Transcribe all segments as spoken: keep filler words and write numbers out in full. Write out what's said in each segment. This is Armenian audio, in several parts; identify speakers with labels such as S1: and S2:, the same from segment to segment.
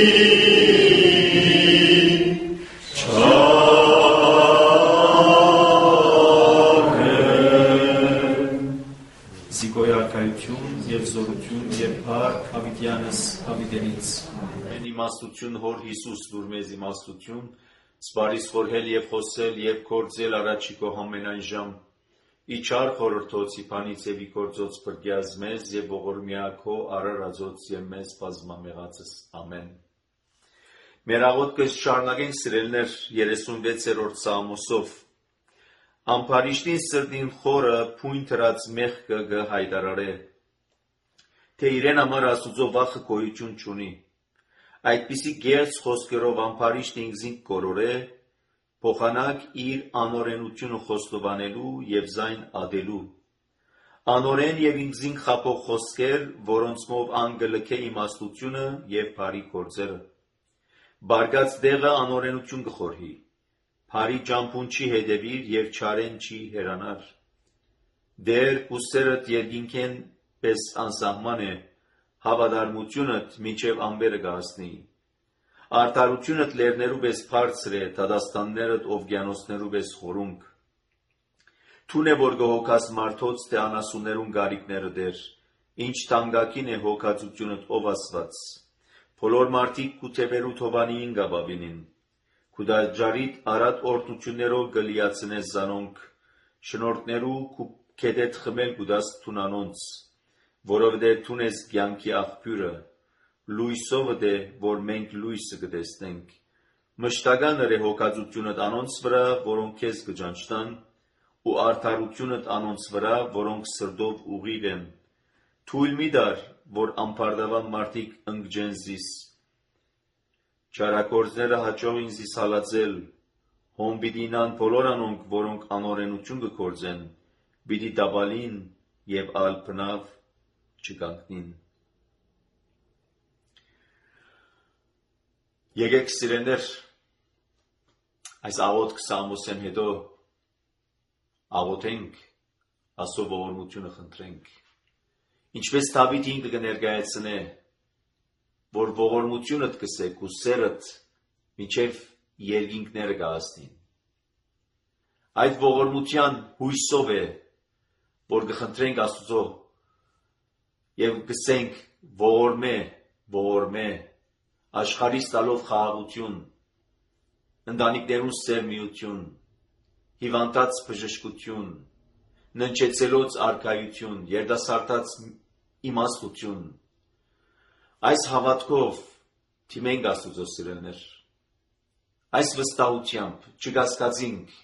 S1: Զիգոյարքայություն և զորություն և փառք Հավիտյանս Հավիտենից։
S2: Են իմաստություն հոր Հիսուս դուր մեզ իմաստություն, սպարիս խորհել և խոսել և կործել առաջիկո համենայն ժամ, իչար խորորդոց իպանից և իքործոց պրգյազ մեզ և ողորմյակո արարածոց և մեզ բազմամեղածս, ամեն։ Մեր աղոթքս շարունակենք սիրելներ երեսունվեցերորդ սաղմոսով, ամպարիշտին սրդին խորը փույն թրած մեղքը գը հայտարարե, թե իրեն համար Աստուծո վախը գոյություն չունի, այդպիսի գեղձ խոսքերով ամպարիշտը ինքզին կորորե, փոխանակ իր անօրենությունը խոստովանելու և զայն ադելու, անօրեն և ինքզին խափող խոսքեր, որոնցմով անգլքե իմաստությունը և բարի գործերը, բարգած դեղը անօրենություն կխորհի, Բարի ճամփուն չի հետևիր և չարեն չի հերանար։ Դեր կուսերդ երկինքեն պես անսահման է, հավատարմությունդ մինչև ամբերը կհասնի։ Արդարությունդ լեռներու պես բարձր է, դատաստաններդ օվկիանոսներու պես խորունկ։ Թուն է, որ կհոգաս մարդոց, թե անասուններուն գարիկները դեր, ինչ թանկագին է հոգածությունդ ով Աստված։ Բոլոր մարդիկ կութևերու թովանիին կաբավինին։ Կուդաջարիտ արատ օրդություններով գլիացնես զանոնք, շնորհներու կետետ խմել կուդաս թունանոնց, որովհետև թուն ես կյանքի աղբյուրը, լույսովը դե, որ մենք լույսը կտեսնենք, մշտականներ է հոգածությունդ անոնց վրա, որոնք քեզ կճանչտան, ու արդարությունդ անոնց վրա, որոնք սրտով ուղիղ են, թույլ մի տար, որ ամբարտավան մարդիկ ընկճեն զիս, չարագործները հաճող ինձիս հալածել, հոն պիտի ինան բոլոր անոնք, որոնք անօրենություն կգործեն, պիտի տապալին և ալ բնավ չկանգնին։ Եկեք սիրելներ, այս աղոթք սաղմոսեն հետո աղոթենք, Աստծո ողորմությունը խնդրենք, ինչպես Դավիթ ինքը կներկայացնե, որ ողորմությունդ կսեք ու սերդ մինչև երկինքները կհասնին։ Այդ ողորմության հույսով է, որ կխնդրենք Աստուծո և կսենք ողորմե, ողորմե, աշխարհիս տալով խաղաղություն, ընտանիքներուն սերմիություն, հիվանդած բժշկություն, ննջեցելոց արքայություն, երիտասարդաց իմաստություն, այս հավատքով թիմենք Աստուծո սիրելներ, այս վստահությամբ չկասկածինք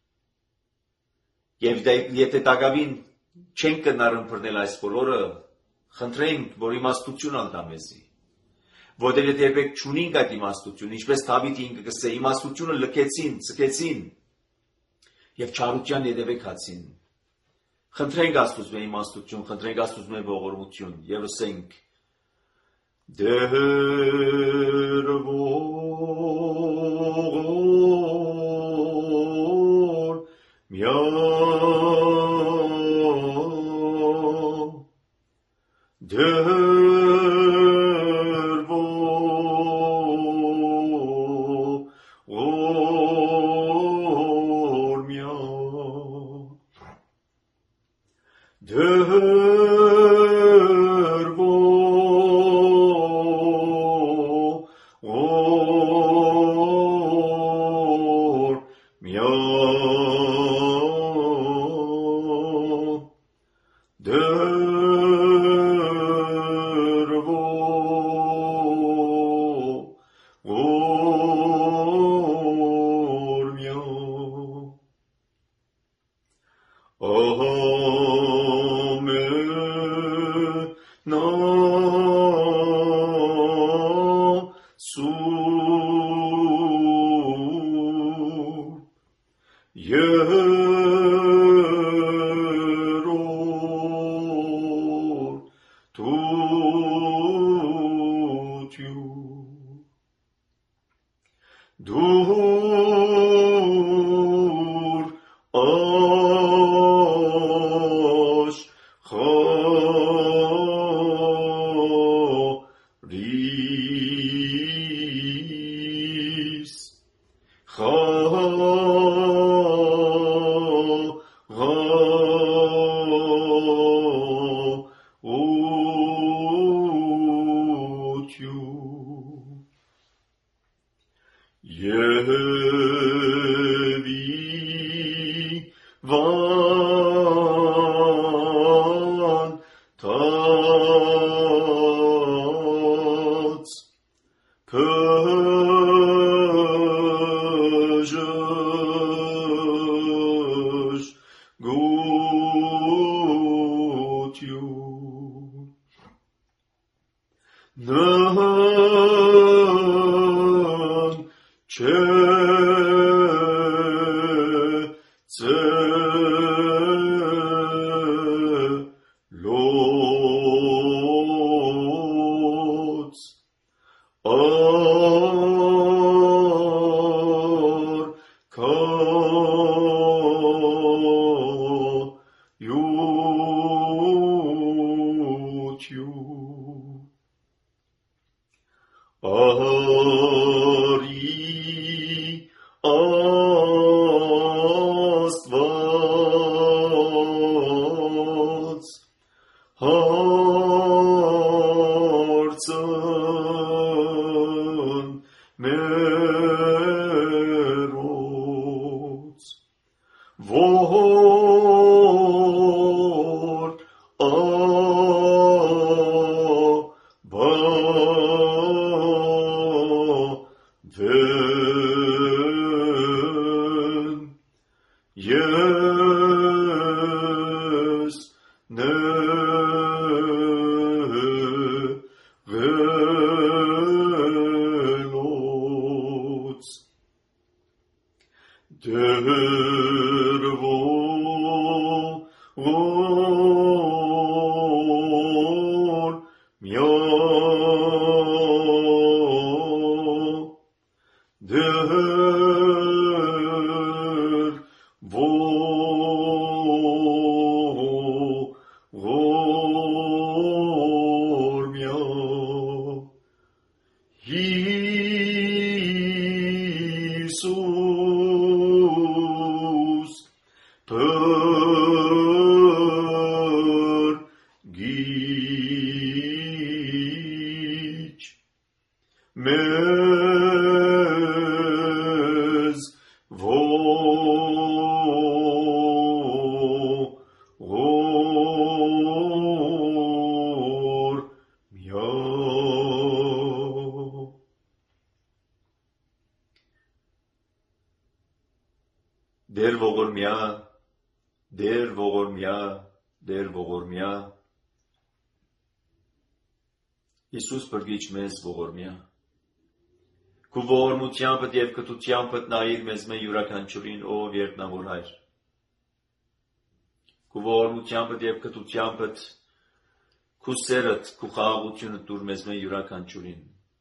S2: և եթե տակավին չենք կնար ըմբռնել այս բոլորը, խնդրենք, որ իմաստություն ալտա մեզի, որտեղ եթե երբեք չունենք այդ իմաստություն, ինչպես Դավիթ ինքը կսե, իմաստությունը լքեցին, ցկեցին և չարության հետևեք հացին, խնդրենք Աստուծո իմաստություն, խնդրենք Աստուծո ողորմություն և ասենք Դեր ողորմյա Դեր ողորմյա Դեր Ri Եվ Իվան թաց փժժ գուտյուն նհան չէ ծե լոց ար կա յություն արի Աստված հարցն մերոց որ աբավեն ես նեղելոց դեր որ միա դեր որ միա Հիսուս պրգիչ մեզ որ միա դեր ողորմյա դեր ողորմյա դեր ողորմյա Հիսուս բրգիչ մեզ ողորմյա քու ողորմությանդ եւ կտությանդ նայիր մեզ մե յուրաքանչյուրին ով երտնավոր հայր քու ողորմությանդ եւ կտությանդ քու սերդ քու խաղաղությունը դուր մեզ մե յուրաքանչյուրին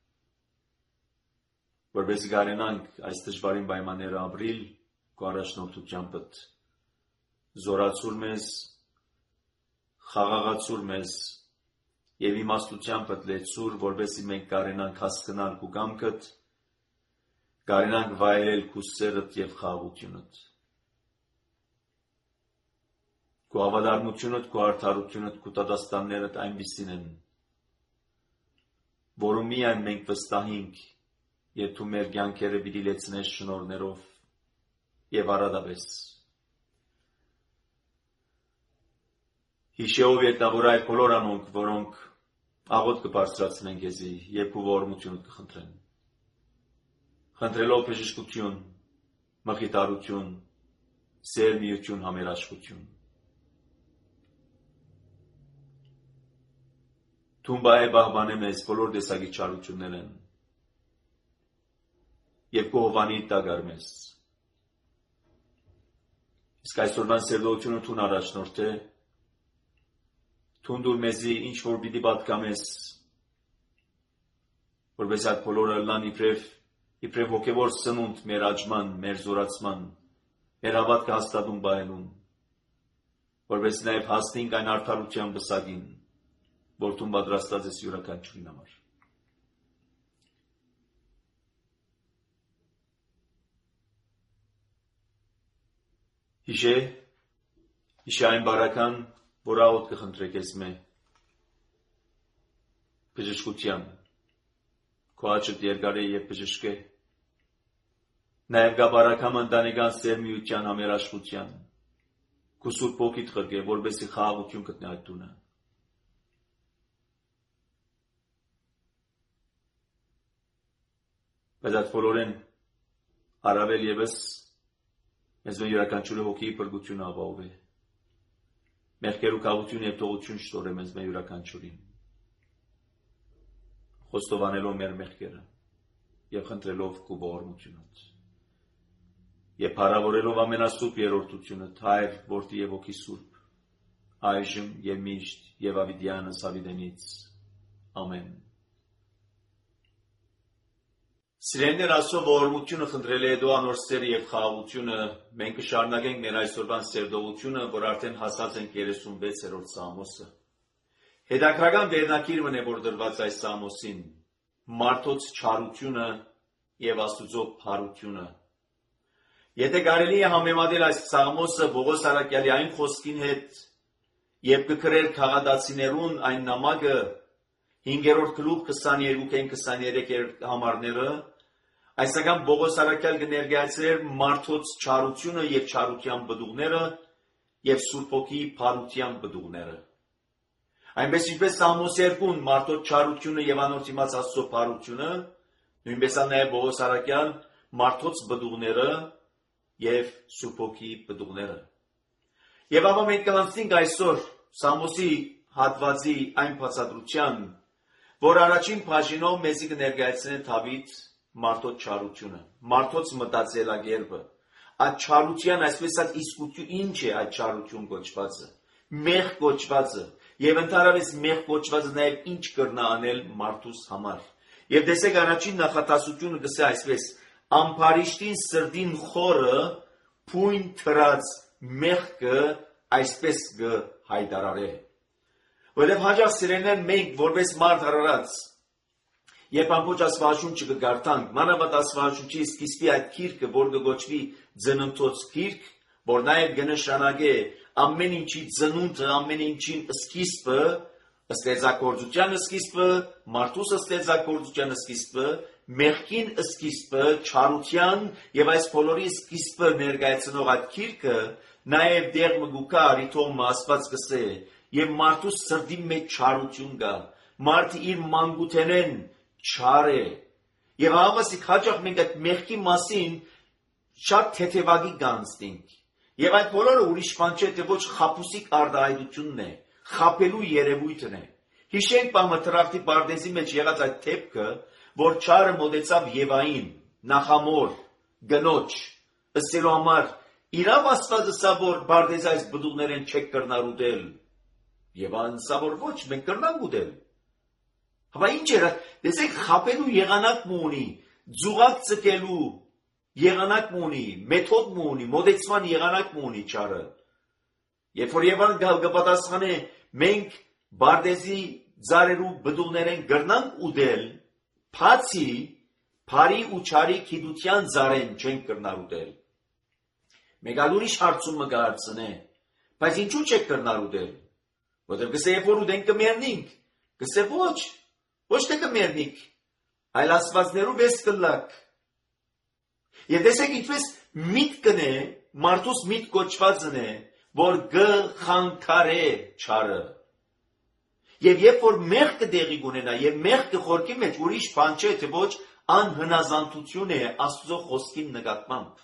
S2: որպես գարենանք այս դժվարին պայմանները ապրիլ քու առաջնորդությանդ զորացուր մեզ խաղաղացուր մեզ եւ իմաստությամբ լեցուր որովհետեւ մենք կարենանք հասկանալ քու կամքդ կարենանք վայելել քու սերդ եւ խաղաղությունդ քու ավադարմությունդ քու արդարությունդ քու տադաստաններդ այնպիսին են որում միայն մենք վստահենք եւ դու մեր կյանքերը պիտի լեցնես շնորհներով եւ արադավես Հիշեով ետնավոր այդ բոլոր անոնք, որոնք աղոտ կբարձրացնեն քեզի եւ քու ողորմությունը կխնդրեն։ Խնդրելով բժշկություն, մխիթարություն, սեր միություն, համերաշխություն։ Թումբայ բահբանե մեզ բոլոր տեսակի չարություններ են եւ քու հովանի տագար մեզ։ Իսկ այսօրվան սերդությունը թուն առաջնորդ է Թունդուր մեզի ինչ որ պիտի պատկամես, որպես այդ բոլորը լան իբրև, իբրև հոգևոր սնունդ մեր աճման, մեր զորացման, մեր հավատքը հաստատուն բայելուն, որպես նաև հասնենք այն արդարության բսագին, որ թուն պատրաստած ես յուրաքանչյուրին համար։ Հիշե, հիշե այն բարական, որ աղոտ կխնդրեք ես մե բժշկության, քո աչդ երկար է և բժշկ է, Նաև գա բարակամ ընտանեկան սերմիության համերաշխության։ Քու Սուրբ Հոգիդ խրգե, որպեսզի խաղաղություն գտնի այդ տունը։ Բայց այդ բոլորեն առավել ևս մեզ մեն յուրաքանչյուրի հոգի փրկությունը ապահովի։ Մեղքեր ու կաղություն և թողություն շտորե մեզ մեր յուրաքանչյուրին։ Խոստովանելով մեր մեղքերը և խնդրելով քու ողորմությունդ և փառավորելով ամենասուրբ երրորդությունդ, Հայր, Որդի և Հոգի Սուրբ, այժմ և միշտ և ավիդյանս ավիդենից։ Ամեն։ Սիրելիներ, Աստծո ողորմությունը խնդրել է հետո անոր սերը և խաղաղությունը, մենք կշարունակենք մեր այսօրվան սերտողությունը, որ արդեն հասած ենք երեսունվեցերորդ Սաղմոսը։ Հետաքրական վերնակիր մն է, որ դրված այս Սաղմոսին, մարդոց չարությունը և Աստուծո փառությունը։ Եթե կարելի է համեմատել այս Սաղմոսը Պողոս առաքյալի այն խոսքին հետ, և կգրեր քաղաքացիներուն այն նամակը հինգերորդ գլուխ քսաներեքին քսաներեք համարները, այսական Պողոս առաքյալ կներկայացրեր մարդոց չարությունը և չարության բդուղները և Սուրբ Հոգիի փառության բդուղները։ Այնպես ինչպես Սաղմոս երկուն մարդոց չարությունը և անոր դիմաց Աստծո փառությունը, նույնպես նաև Պողոս առաքյալ մարդոց բդուղները և Սուրբ Հոգիի բդուղները։ Եվ ապա մենք կանցնենք այսօր Սաղմոսի հատվածի այն բացատրության, որ առաջին բաժինով մեզի կներկայացնե Դավիթ մարդոց չարությունը, մարդոց մտածելակերպը, այդ չարության այսպես ասած իսկություն ինչ է այդ չարություն կոչվածը, մեղք կոչվածը, եւ ընդհանրապես մեղք կոչվածը նաեւ ինչ կրնա անել մարդուս համար։ Եվ տեսեք առաջին նախատասությունը գսե այսպես. ամբարիշտին սրդին խորը փույն թրած մեղքը այսպես կհայտարարե։ Որովհետև հաջող սիրելիներ մենք որպես մարդ արարած Երբ ամբողջ Աստվածաշունչը կգարտանք, մանավանդ Աստվածաշունչի սկիզբի այդ գիրքը, որ կգոչվի ծննդոց գիրք, որ նաև կնշանակե ամեն ինչի ծնունդը, ամեն ինչին սկիզբը, ստեղծագործության սկիզբը, մարդուս ստեղծագործության սկիզբը, մեղքին սկիզբը, չարության եւ այս բոլորի սկիզբը ներկայացնող այդ գիրքը, նաև դեր մգուկա արիթոմ Աստված կսե, եւ մարդուս սրդի մեջ չարություն կա, մարդը իր մանկութենեն չար է, եւ համասիկ հաճախ մենք այդ մեղքի մասին շատ թեթևակի կանցնենք, եւ այդ բոլորը ուրիշ բան չէ, թե ոչ խաբուսիկ արտահայտությունն է, խաբելու երևույթն է։ Հիշենք բամը Տրախտի Պարդեզի մեջ եղած այդ դեպքը, որ չարը մոտեցավ Եվային, նախամոր, գնոջ, ըսելու համար, իրավ Աստվածը սա որ Պարդեզի այս բդուղներեն չեք կրնար ուտել, Եվան սա որ ոչ, մենք կրնանք ուտել։ Հապա ինչ էր, տեսեք խաբելու եղանակ ունի, ձուղակ ծկելու եղանակ ունի, մեթոդ ունի, մոտեցման եղանակ ունի չարը։ Երբ որ Եվան կպատասխանե, մենք Պարդեզի ծառերու բդուղներեն կրնանք ուտել, բացի բարի ու չարի գիտության ծառեն չենք կրնար ուտել։ Մեկ այլ ուրիշ հարցումը կհարցնե, բայց ինչու չեք կրնար ուտել։ Որտեղ կսե երբ որ ուտենք կմեռնենք, կսե ոչ, ոչ թե կմեռնենք, այլ աստվածներու վես կլակ։ Եվ տեսեք ինչպես միտքն է, մարդուս միտ կոչվածն է, որ գխանգարե չարը։ Եվ երբ որ մեղքը տեղի կունենա, եւ մեղքը խորքի մեջ ուրիշ բան չէ, թե ոչ անհնազանդություն է Աստծո խոսքին նկատմամբ։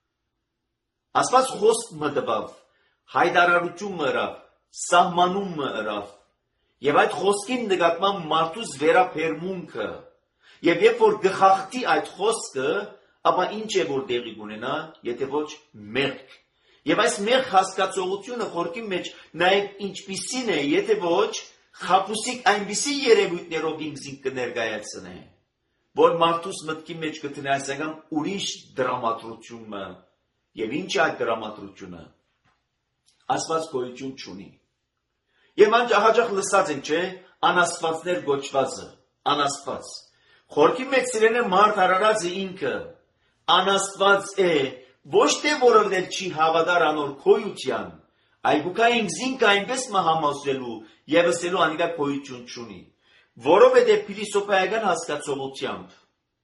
S2: Աստված խոսք մտավ, հայտարարություն մըրավ, սահմանում մըրավ, եւ այդ խոսքին նկատմամբ մարդուս վերաբերմունքը, եւ երբ որ գխախտի այդ խոսքը, ապա ինչ է որ տեղի կունենա, եթե ոչ մեղք։ Եվ այս մեղք հասկացողությունը խորքի մեջ նաեւ ինչպիսին է, եթե ոչ խաբուսիկ այնպիսի երևույթներով ինքզին կներկայացնե, որ մարդուս մտքի մեջ կտնի այսական ուրիշ դրամատրությունը, եւ ինչ է այդ դրամատրությունը, Աստված գոյություն չունի։ Եվ հաճախ լսած ենք, չէ, անաստվածներ գոչվածը, անաստված։ Խորքի մեջ սիրելիներ մարդ արարածը ինքը անաստված է, ոչ թե որովհետև չի հավատար անոր գոյության, այլ գուկա ինքզինքը այնպես մահամասելու եւ ասելու անիկա գոյություն չունի, որովհետև փիլիսոփայական հասկացողությամբ,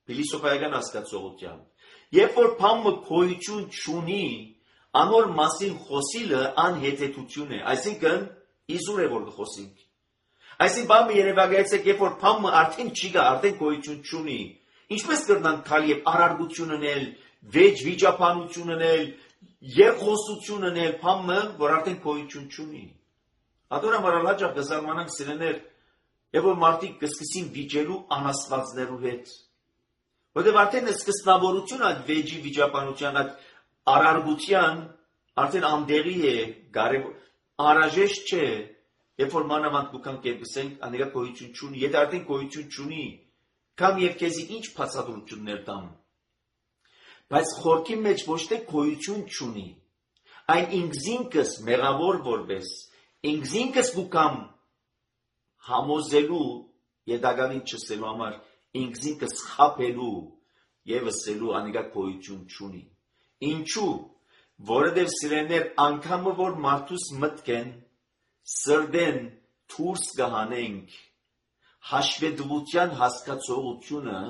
S2: Փիլիսոփայական հասկացողությամբ։ Երբ որ բամը գոյություն չունի, անոր մասին խոսիլը անհետեթություն է, այսինքն իզուր է որ խոսենք։ Այսինքն բամը երևակայեցեք, երբ որ բամը արդեն չի գա, արդեն գոյություն չունի, ինչպես կրնանք քալ եւ արարգություն ունել, վեճ վիճապանություն ունել, երկխոսություն ունել բամը, որ արդեն գոյություն չունի։ Ադորամարալ հաճախ կզարմանանք սիրեներ, եւ որ մարդիկ կսկսին վիճելու անաստվածներու հետ։ Որտեւ արդեն սկսնավորությունը այդ վեճի վիճապանության, այդ արարգության արդեն անդերի է, կարևոր, անհրաժեշտ չէ, երբ որ մանավանդ դուքան կերպսենք, անիկա գոյություն չունի, եթե արդեն գոյություն չունի, կամ եւ քեզի ինչ բացատրություններ տամ։ Բայց խորքի մեջ ոչ թե գոյություն չունի, այն ինքզինքս մեղավոր որպես, ինքզինքս դուքամ համոզելու եդագանին չսելու համար, ինքզինքս խապելու եւ ասելու անիկա գոյություն չունի։ Ինչու, որովհետև սիրեներ անգամը որ մարդուս մտք են, սրդեն դուրս կհանենք հաշվետվության հասկացողությունը,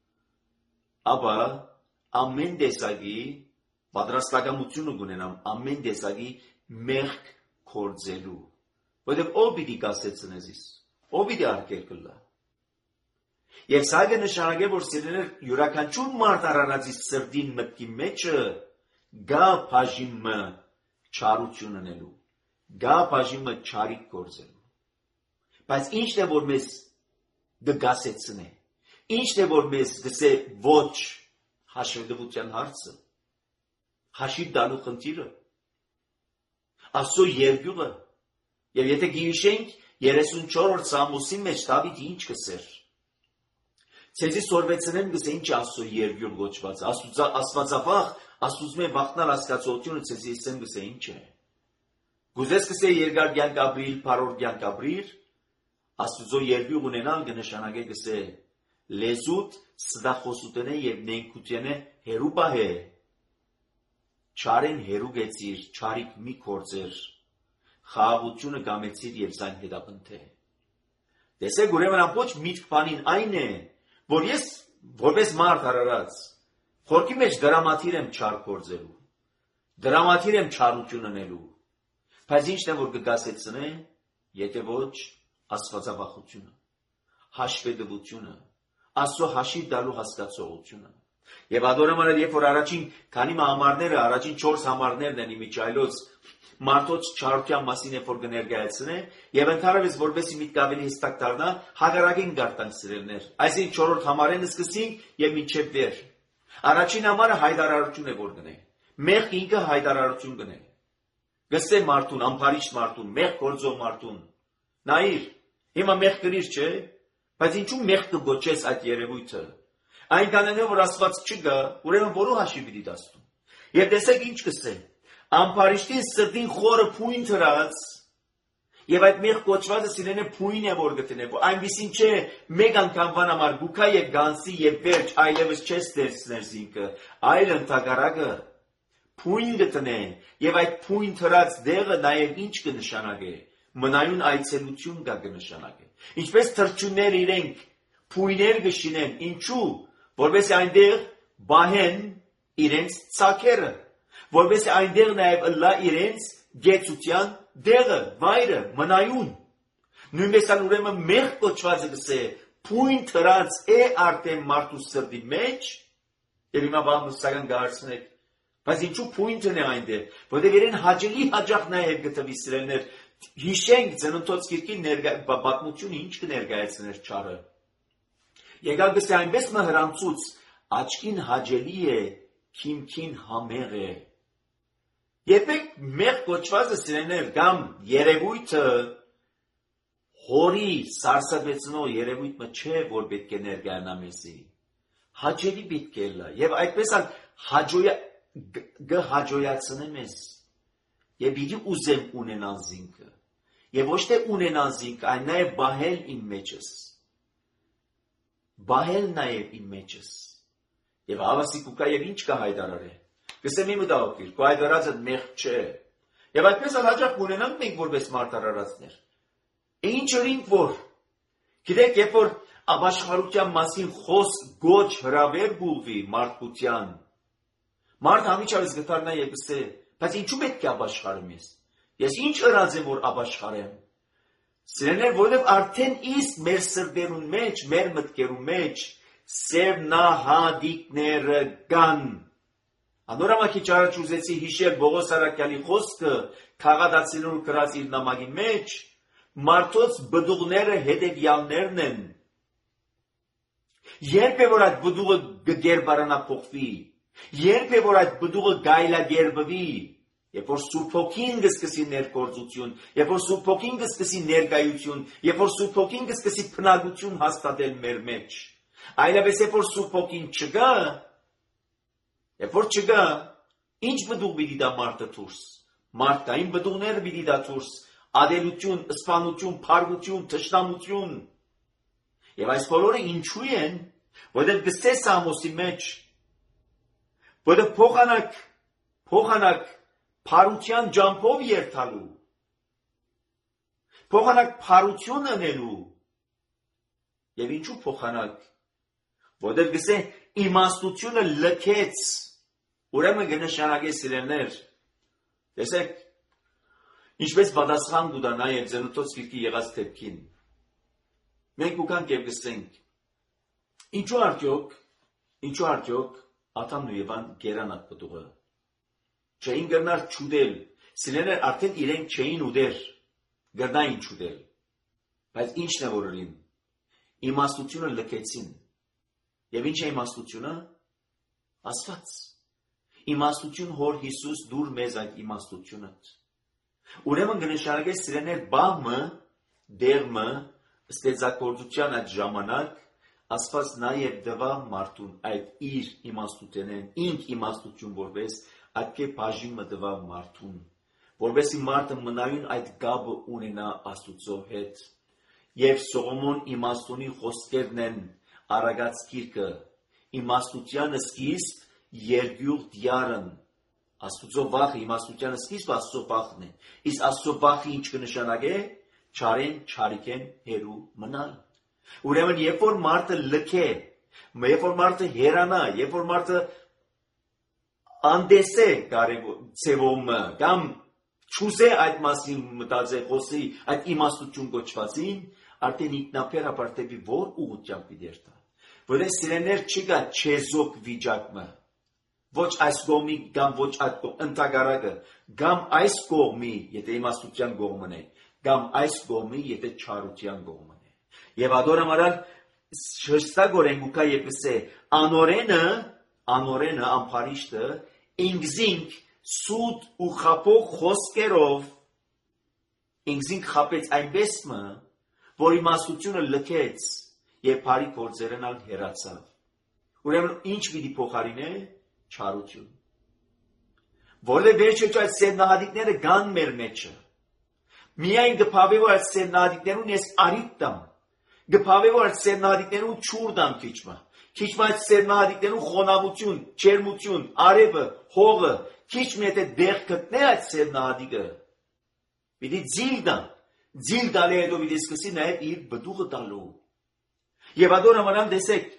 S2: ապա ամեն տեսակի պատրաստակամությունը կունենամ ամեն տեսակի մեղք գործելու, որովհետև ով պիտի կասեցնես, ով պիտի արգել կլա։ Եվ սա կնշանակե, որ սիրեներ յուրաքանչյուր մարդ արարածի սրդին մտքի մեջը գա բաժիմը չարություն ունելու, գա բաժիմը չարիք գործելու։ Բայց ինչն է, որ մեզ դգասեցնե, ինչն է, որ մեզ գսե ոչ հաշվետվության հարցը, հաշիվ տալու խնդիրը, Աստծո երկյուղը, եւ եթե գիշենք երեսունչորրորդ Սամուսի մեջ Դավիթ ինչ կսեր, ցեզի սորվեցնեն գսե ինչ Աստծո երկյուղ գոչված, Աստվածավախ, Աստուծո վախնալ հասկացողությունը ցեզի ասեն գսե ինչ է։ Գուզես գսե երկար կյանք ապրիլ, բարոր կյանք ապրիր, Աստուծո երկյուղ ունենալ կնշանակե գսե լեզուտ, սդախոսութենե եւ նենքութենե հերու բահե, չարեն հերու գեցիր, չարիք մի կործեր, խաղաղությունը կամեցիր եւ զայն հետապնթե։ Տեսեք, ուրեմն ամբողջ միտք բանին այն է, որ ես որպես մարդ արարած խորքի մեջ դրամատիր եմ չար կործելու, դրամատիր եմ չարություն ունելու, բայց ինչն է, որ կգասեցնե, եթե ոչ աստվածավախությունը, հաշվետվությունը, Աստծո հաշիվ տալու հասկացողությունը։ Եվ ադորամանալ, երբ որ առաջին քանի համարները, առաջին չորս համարներն են իմիջայլոց մարդոց չարության մասին է որ կներկայացնե, եւ ընդհանրապես որպեսզի միտք ավելի հստակ դառնա, հակառակին գարտան սիրելներ։ Այսինքն չորրորդ համարեն սկսենք եւ մինչեւ վեր։ Առաջին համարը հայտարարություն է որ գնե։ Մեղ ինքը հայտարարություն գնե։ Գսե մարդուն, ամբարիշտ մարդուն, մեղ գործող մարդուն։ Նայիր, հիմա մեղ գրիր չէ, բայց ինչու մեղ կգոչես այդ երևույթը։ Այնքան է որ Աստված չկա, ուրեմն որու հաշիվ պիտի դասում։ Եվ տեսեք ինչ կսե։ Ամբարիշտին սրտին խորը փույն թրած, եւ այդ մեղ կոչվածը սիրենե փույն է որ գտնե, այնպեսին չէ մեկ անգամվան համար գուքա եւ գանսի եւ վերջ այլևս չես դերցներ զինքը, այլ ընդհակառակը փույն գտնե եւ այդ փույն թրած դեղը նաեւ ինչ կնշանակե, մնայուն այցելություն կա կնշանակե։ Ինչպես թրջուններ իրենք փույներ կշինեն, ինչու, որովհետեւ այնտեղ բահեն իրենց ցակերը, որովհետեւ այնտեղ նաեւ ըլլա իրենց գեցության դեղը, վայրը, մնայուն։ Նույնպես ալ ուրեմն մեղ կոչվածը գսե, փույն թրած է արդեն մարդու սրտի մեջ, եւ հիմա բամստական գարցնեք, բայց ինչու փույն տնե այնտեղ, որովհետեւ իրեն հաջելի հաջախ նաեւ գտվի սիրելներ, հիշենք ծննդոց գիրքի պատմությունը ինչ կներկայացներ չարը։ Եկալ գսե այնպես մհրանցուց, աչքին հաջելի է, քիմքին համեղ է։ Երբեք մեղ կոչվածը սիրելներ կամ երևույթը հորի սարսափեցնող երևույթը չէ, որ պետք է ներկայանա մեզի։ Հաջելի պետք է լա եւ այդպես ալ հաջոյա գհաջոյացնե մեզ։ Եվ պիտի ուզեմ ունենալ զինքը։ Եվ ոչ թե ունենալ զինք, այն նաեւ բահել իմ մեջս։ Բահել նաեւ իմ մեջս։ Եվ հավասի կուկա եւ ինչ կա հայտարարել։ Գսեմ իմ դավոքիր, քո հայտարարածը մեղ չէ։ Եվ այդպես ալ հաջող ունենանք մենք որպես մարդ արարածներ։ Ինչ օրինք որ։ Գիտեք, երբ որ Ապաշխարության մասին խոսք գոչ հրավեր գուղվի մարդկության։ Մարդ ամիջավես գտարնա եւ գսե, բայց ինչու պետք է ապաշխարեմ ես։ Ես ինչ ըրած եմ որ ապաշխարեմ։ Սիրելիներ, որովհետև արդեն իսկ մեր սրտերուն մեջ, մեր մտքերուն մեջ սերնահադիկները կան։ Անորամակի ճարաչ ուզեցի հիշել Բողոս Արաքյալի խոսքը քաղաքացիներու գրած իր նամակի մեջ, մարդոց բդուղները հետևյալներն են։ Երբ է որ այդ բդուղը գերբարանափոխվի, երբ է որ այդ բդուղը գայլագերբվի, երբ որ Սուրբ Հոգին կսկսի ներգործություն, երբ որ Սուրբ Հոգին կսկսի ներկայություն, երբ որ Սուրբ Հոգին կսկսի բնակություն հաստատել մեր մեջ, այլապես երբ որ Սուրբ Հոգին չկա, երբ որ չկա, ինչ բդուղ պիտի դա մարդը դուրս, մարդկային բդուղները պիտի դա դուրս, ադելություն, սպանություն, փառություն, թշնամություն։ Եվ այս բոլորը ինչու են, որտեղ գսե Սամոսի մեջ, որտեղ փոխանակ, փոխանակ փառության ջամփով երթալու, փոխանակ փառություն անելու, եւ ինչու փոխանակ, որտեղ գսե իմաստությունը լքեց, ուրեմն կնշանակե սիրելիներ, տեսեք, ինչպես պատասխան կուտանա եւ ծնոտոց գիրքի եղած դեպքին։ Մենք ուկանք եւ գսենք, ինչու արդյոք, ինչու արդյոք Ադամն ու Եվան գերանան պտուղը։ Չէին գնար չուդել, սիրելիներ արդեն իրենք չէին ուդեր, գնային չուդել։ Բայց ինչն է որ ըրին։ Իմաստությունը լքեցին։ Եվ ինչ է իմաստությունը։ Աստված։ Իմաստություն հոր Հիսուս դուր մեզ այդ իմաստությունը։ Ուրեմն կնշանակե սիրելիներ բամը, դերմը, ստեղծագործության այդ ժամանակ Աստված նաև դվա մարդուն այդ իր իմաստութենեն, ինք իմաստություն որպես այդ բաժինը դվա մարդուն, որպեսզի մարդը մնայուն այդ գաբը ունենա Աստուծո հետ։ Եվ Սողոմոն իմաստունի խոսքերն են Արագած գիրքը, իմաստության սկիզբ երկյուղ դյարն, Աստուծո վախը իմաստության սկիզբը Աստծո վախն է, իսկ Աստծո վախը ինչ կնշանակե, չարեն, չարիքեն հերու մնալ։ Ուրեմն երբ որ մարդը լքե, երբ որ մարդը հերանա, երբ որ մարդը անդեսե ցևոմը, կամ չուզե այդ մասին մտածել, խոսի այդ իմաստություն կոչվածին, արդեն ինքնաբերաբար դեպի որ ուղղությամբ պիտի երթա։ Որովհետև սիրելիներ չկա չեզոք վիճակը, ոչ այս կողմի կամ ոչ այդ կողմի, ընդհակառակը, կամ այս կողմի, եթե իմաստության կողմն է, կամ այս կողմի, եթե չարության կողմն է։ Եվ ադորամարալ շստագորեն գուկա եւ գսե անորենը, անորենը ամփարիշտը ինքզինք սուտ ու խապող խոսքերով ինքզինք խապեց այնպես մը, որ իմաստությունը լքեց եւ բարի գործերն ալ հեռացավ։ Ուրեմն ինչ պիտի փոխարինե չարություն։ Որովհետեւ վերջը այդ սերնահատիկները գան մեր մեջը։ Միայն գփավե որ այդ սերնահատիկներուն ես արիտ տամ։ Գփավե որ այդ սերնահատիկներուն չուր դամ քիչմա։ Քիչմա այդ սերնահատիկներուն խոնավություն, ջերմություն, արևը, հողը, քիչմ եթե դեղ գտնե այդ սերնահատիկը։ Պիտի ձիլ դամ։ Ձիլ դալի հետո պիտի սկսի նաև իր բդուղը տալու։ Եվ ադորամանան տեսեք,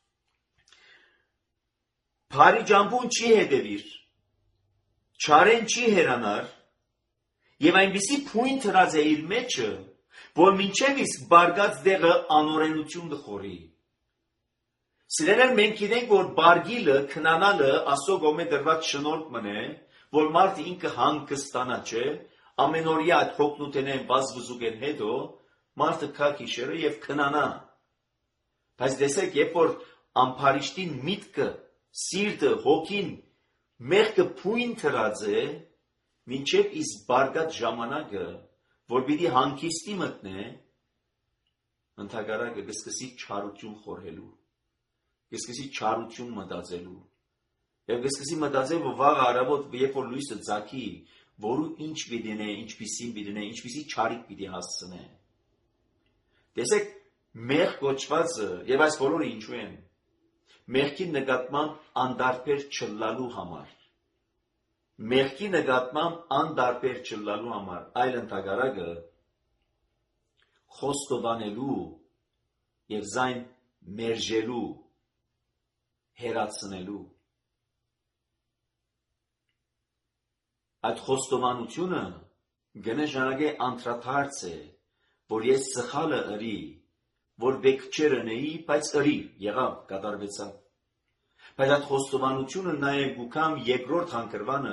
S2: բարի ջամփուն չի հետևիր, չարեն չի հերանար, եւ այնպիսի փույն թրած է իր մեջը, որ մինչև իսկ բարգած դեղը անօրենություն կխորի։ Սիրելիներ, մենք գիտենք, որ բարգիլը, քնանալը Աստծո կողմէ դրված շնորհք մնե, որ մարդը ինքը հանգստանա, չէ, ամենօրյա այդ հոգնութենեն բազբզուկեն հետո մարդը կա գիշերը եւ քնանա։ Բայց տեսեք, երբ որ ամփարիշտին միտքը, սիրտը, հոգին մեղքը փույն թրած է, մինչև իսկ բարգած ժամանակը, որ պիտի հանգիստի մտնե, ընդհակառակը կսկսի չարություն խորհելու, կսկսի չարություն մտածելու, եւ կսկսի մտածել, որ վաղ առավոտ, երբ որ լույսը ծագի, որու ինչ պիտի դնե, ինչպիսին պիտի դնե, ինչպիսի չարիք պիտի հասցնե։ Տեսեք, մեղ կոչվածը եւ այս բոլորը ինչու են։ Մեղքի նկատմամբ անդարբեր չլալու համար։ Մեղքի նկատմամբ անդարբեր չլալու համար, այլ ընդհակառակը խոստովանելու եւ զայն մերժելու, հերացնելու։ Այդ խոստովանությունը գնաժանագե անդրադարձ է, որ ես սխալը ըրի, որ բեք չեր ընեի, բայց ըրի, եղավ, կատարվեցավ։ Բայց այդ խոստովանությունը նաև գուքամ երկրորդ հանգրվանը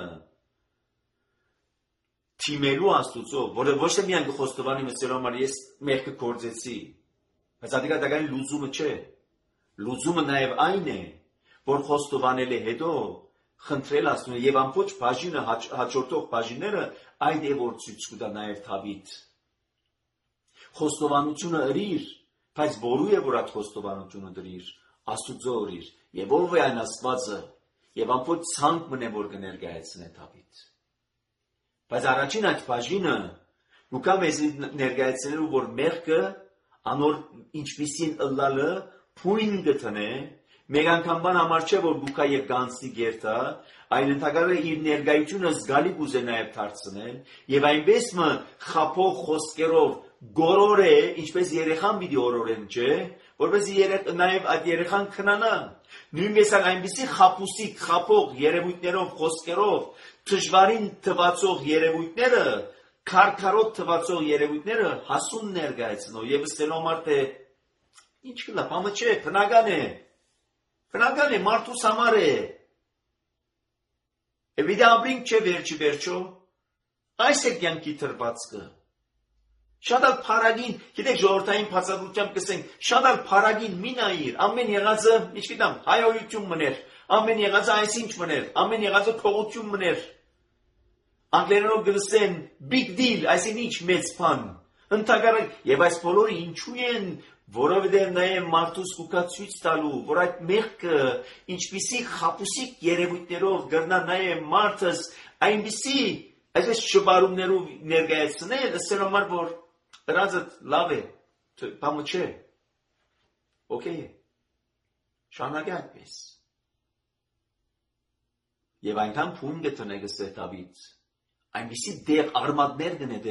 S2: թիմելու Աստուծո, որը ոչ թե միայն խոստովանի մսելու համար ես մեղքը կործեցի, բայց ադիկա դականի լուծումը չէ։ Լուծումը նաև այն է, որ խոստովանել է հետո խնդրել Աստծուն եւ ամբողջ բաժինը հաջորդող բաժինները այդ է որ ցույց կտա նաև Դավիթ։ Խոստովանությունը ըրիր, բայց որու է որ այդ խոստովանությունը դրիր, Աստուծո ըրիր, եւ ով է այն Աստվածը, եւ ամբողջ ցանկ մնե որ կներկայացնե Դավիթ։ Բայց առաջին այդ բաժինը գուկա մեզ ներկայացնելու որ մեղքը անոր ինչպիսին ըլլալը փույն գտնե մեկ անգամ բան համար չէ որ գուկա եւ գանցի գերտա այլ ընդհակառակը իր ներկայությունը զգալի կուզե նաեւ դարձնել եւ այնպես մը խափող խոսքերով գորոր է ինչպես երեխան պիտի օրորեն չէ որովհետեւ երեք նաեւ այդ երեխան քնանա նույնպես այնպիսի խափուսիկ խափող երևույթներով խոսքերով դժվարին թվացող երևույթները քարքարոտ թվացող երևույթները հասուն ներկայացնող եւ ստելով մարդը ինչ կլա բամը չէ բնական է բնական է մարդուս համար է Էվիդաբրինք չէ վերջի վերջո այս է կյանքի թրվածքը շատ ալ փարագին գիտեք ժողովրդային բացատրությամբ կսենք շատ ալ փարագին մի նայիր ամեն եղածը ինչ գիտեմ հայոյություն մներ ամեն եղածը այսինչ մներ ամեն եղածը փողություն մներ անգլերենով գլսեն big deal այսինչ ինչ մեծ բան ընդհանրապես եւ այս բոլորը ինչու են որովհետեւ նաեւ մարդուս կուկա ցույց տալու որ այդ մեղքը ինչպիսի խապուսիկ երևույթներով գրնա նաեւ մարդս այնպիսի այսպես շբարումներով ներկայացնել ասել համար որ Ռազը լավ է, բամը չէ, օքեյ է, շանագի այդպես։ Եվ այնքան փուն գտնե գստե Դավիթ, այնպիսի դեղ արմատներ գնե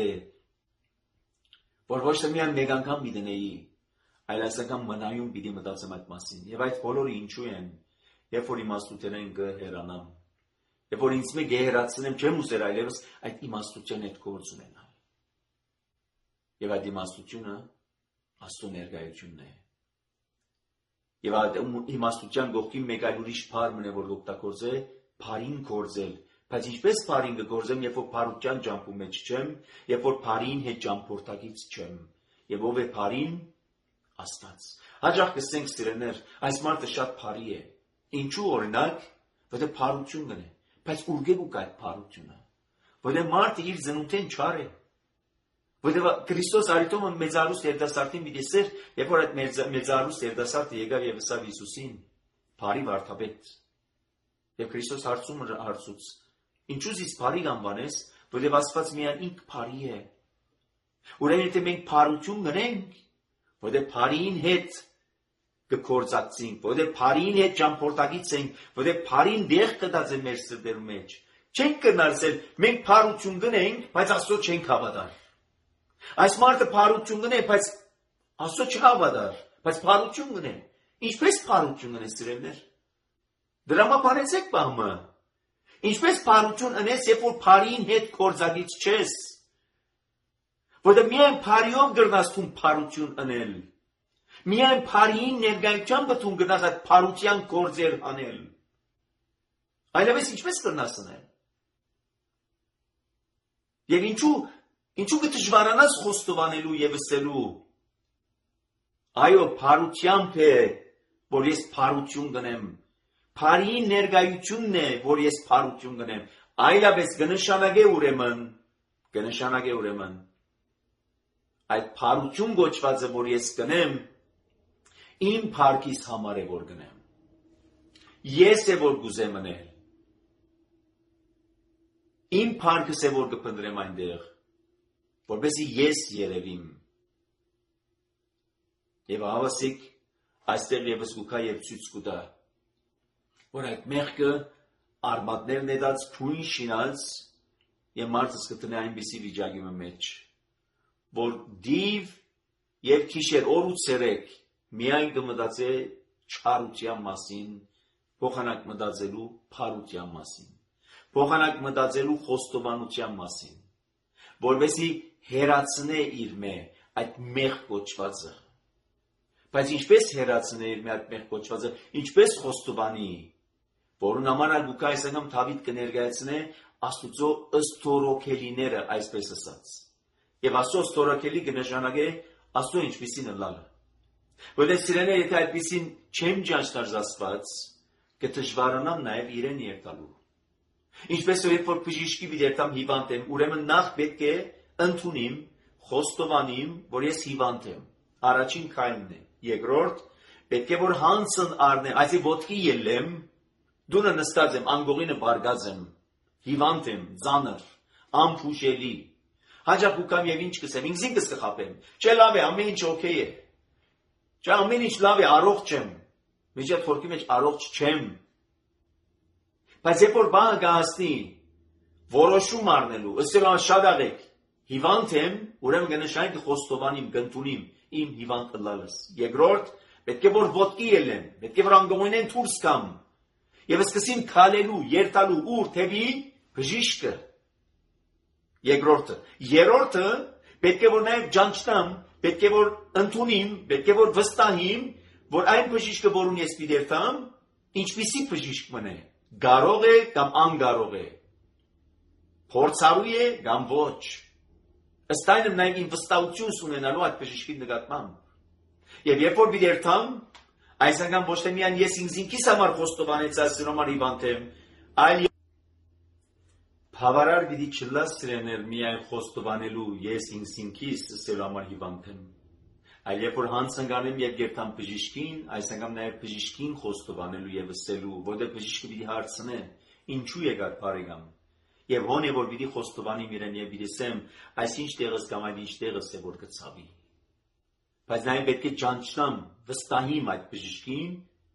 S2: որ ոչ թե միայն մեկ անգամ մի դնեի, այլ այսական մնայուն պիտի մտածեմ այդ մասին։ Եվ այդ բոլորը ինչու են, երբ որ իմաստութենեն գհերանամ, երբ որ ինձ մեկ գեհերացնեմ, չեմ ուզեր այլևս այդ իմաստության հետ գործ ունենալ։ Եվ այդ իմաստությունը Աստծո ներկայությունն է։ Եվ այդ իմաստության գողքի մեկ այլ ուրիշ բառ մնե որ օգտագործե բարին գործել, բայց ինչպես բարին կգործեմ, երբ որ բարության ջամփու մեջ չեմ, երբ որ բարին հետ ճամփորդակից չեմ։ Եվ ով է բարին? Աստված։ Հաջող կսենք սիրելիներ, այս մարդը շատ բարի է։ Ինչու օրինակ, որտեղ բարություն կնե, բայց ուր գուք այդ բարությունը։ Որտեղ մարդը իր ծնունդեն չար է։ Որտեղ Քրիստոս արիտոմը մեծարուստ երիտասարդին մի դեսեր, երբ որ այդ մեծարուստ երիտասարդը եկավ եւ ասավ Հիսուսին, բարի վարդապետ։ Եվ Քրիստոս հարցում հարցուց. Ինչու զիս բարի անվանես, որտեղ Աստված միայն ինք բարի է։ Ուրեմն եթե մենք բարություն գնենք, որտեղ բարին հետ կկործածենք, որտեղ բարին հետ ճամփորդակից ենք, որտեղ բարին դեղ կդածե մեր սրտերու մեջ։ Չենք կնարսել, մենք բարություն գնենք, բայց Աստծո չենք հավատալ։ Այս մարդը բարություն գնե, բայց Աստծո չհավատար, բայց բարություն գնե։ Ինչպես բարություն գնես սիրելիներ։ Դրամապարեցեք բամը։ Ինչպես բարություն ունես, երբ որ բարին հետ կործակից չես։ Որտեղ միայն բարիով գրնաս թուն բարություն անել։ Միայն բարին ներկայությամբ թուն գրնաս այդ բարության գործեր անել։ Այլևս ինչպես գրնաս անել։ Եվ ինչու Ինչու կդժվարանաս խոստովանելու եւ ասելու։ Այո, բարությամբ է, որ ես բարություն գնեմ։ Բարի ներկայությունն է, որ ես բարություն գնեմ։ Այլապես կնշանակե ուրեմն, կնշանակե ուրեմն։ Այդ բարություն գոչվածը, որ ես գնեմ, իմ փառքիս համար է որ գնեմ։ Ես է որ գուզեմ անել։ Իմ փառքս է որ կփնտրեմ այնտեղ։ Որպեսզի ես երևիմ։ Եվ հավասիկ այստեղ եւս գուքա եւ ցույց կտա, որ այդ մեղքը արմատներն էդած փույն շինած եւ մարդը սկտնե այնպիսի վիճակի մեջ, որ դիվ եւ քիշեր օր ու ցերեկ միայն կմտածե չարության մասին, փոխանակ մտածելու փարության մասին, փոխանակ մտածելու խոստովանության մասին, որովհետեւ հերացնե իր մե այդ մեղ կոչվածը։ Բայց ինչպես հերացնե իր մե այդ մեղ կոչվածը, ինչպես խոստովանի, որուն համար գուկա այսանգամ Դավիթ կներկայացնե Աստուծո ըսթորոքելիները, այսպես ասած։ Եվ Աստծո ըսթորոքելի կնշանակե Աստծո ինչպիսին լալը։ Որտեղ սիրելիներ, եթե այդպիսին չեմ ճանչնար Աստված, կդժվարանամ նաև իրեն երթալու։ Ինչպես որ երբ որ բժիշկի դերտամ հիվանդ եմ, ուրեմն նախ պետք է ընդունիմ, խոստովանիմ, որ ես հիվանդ եմ։ Առաջին քայլն է։ Երկրորդ, պետք է որ հանցն առնեմ, այսի ոտքի ելեմ, դունը նստած եմ, անգողինը բարգած եմ, հիվանդ եմ, ծանր, անփուշելի։ Հաջող ուկամ եւ ինչ կսեմ, ինքս ինքս կխապեմ։ Չէ, լավ է, ամեն ինչ օքեյ է։ Չէ, ամեն ինչ լավ է, առողջ եմ։ Միջև խորքի մեջ առողջ չեմ։ Բայց երբ որ բանը կհասնի որոշում առնելու, ըստ շատ աղեք, հիվանդ եմ, ուրեմն կնշանակի կխոստովանիմ, կընդունիմ իմ հիվանդ ըլլալս։ Երկրորդ, պետք է որ ոտքի ելեմ, պետք է որ անգողինեն դուրս գամ եւ սկսեմ քալելու, երթալու ուր թեւի բժիշկը։ Երկրորդը, երրորդը, պետք է որ նաեւ ճանչնամ, պետք է որ ընդունիմ, պետք է որ վստահիմ, որ այն բժիշկը, որուն ես պիտերտամ, ինչպիսի բժիշկ մնե, կարող է կամ անգարող է, փորձառու է կամ ոչ։ Ըստ այնմ նաև իմ վստահություն ունենալու այդ բժիշկի նկատմամբ։ Եվ երբ որ պիտերտամ, այս անգամ ոչ թե միայն ես ինձ ինքիս համար խոստովանեցի այսօր համար հիվանդ եմ, այլ բավարար պիտի չլաս սիրելիներ միայն խոստովանելու ես ինձ ինքիս ասելու համար հիվանդ եմ։ Այլ երբ որ հանցն գանեմ եւ երթամ բժիշկին, այս անգամ նաեւ բժիշկին խոստովանելու եւ ասելու, որտեղ բժիշկը պիտի հարցնե, ինչու եկար բարեկամ։ Եվ հոն է որ պիտի խոստովանիմ իրեն եւ պիտի ասեմ, այսինչ տեղս կամ այլ ինչ տեղս է որ կցավի։ Բայց նաեւ պետք է ճանչնամ, վստահիմ այդ բժիշկին,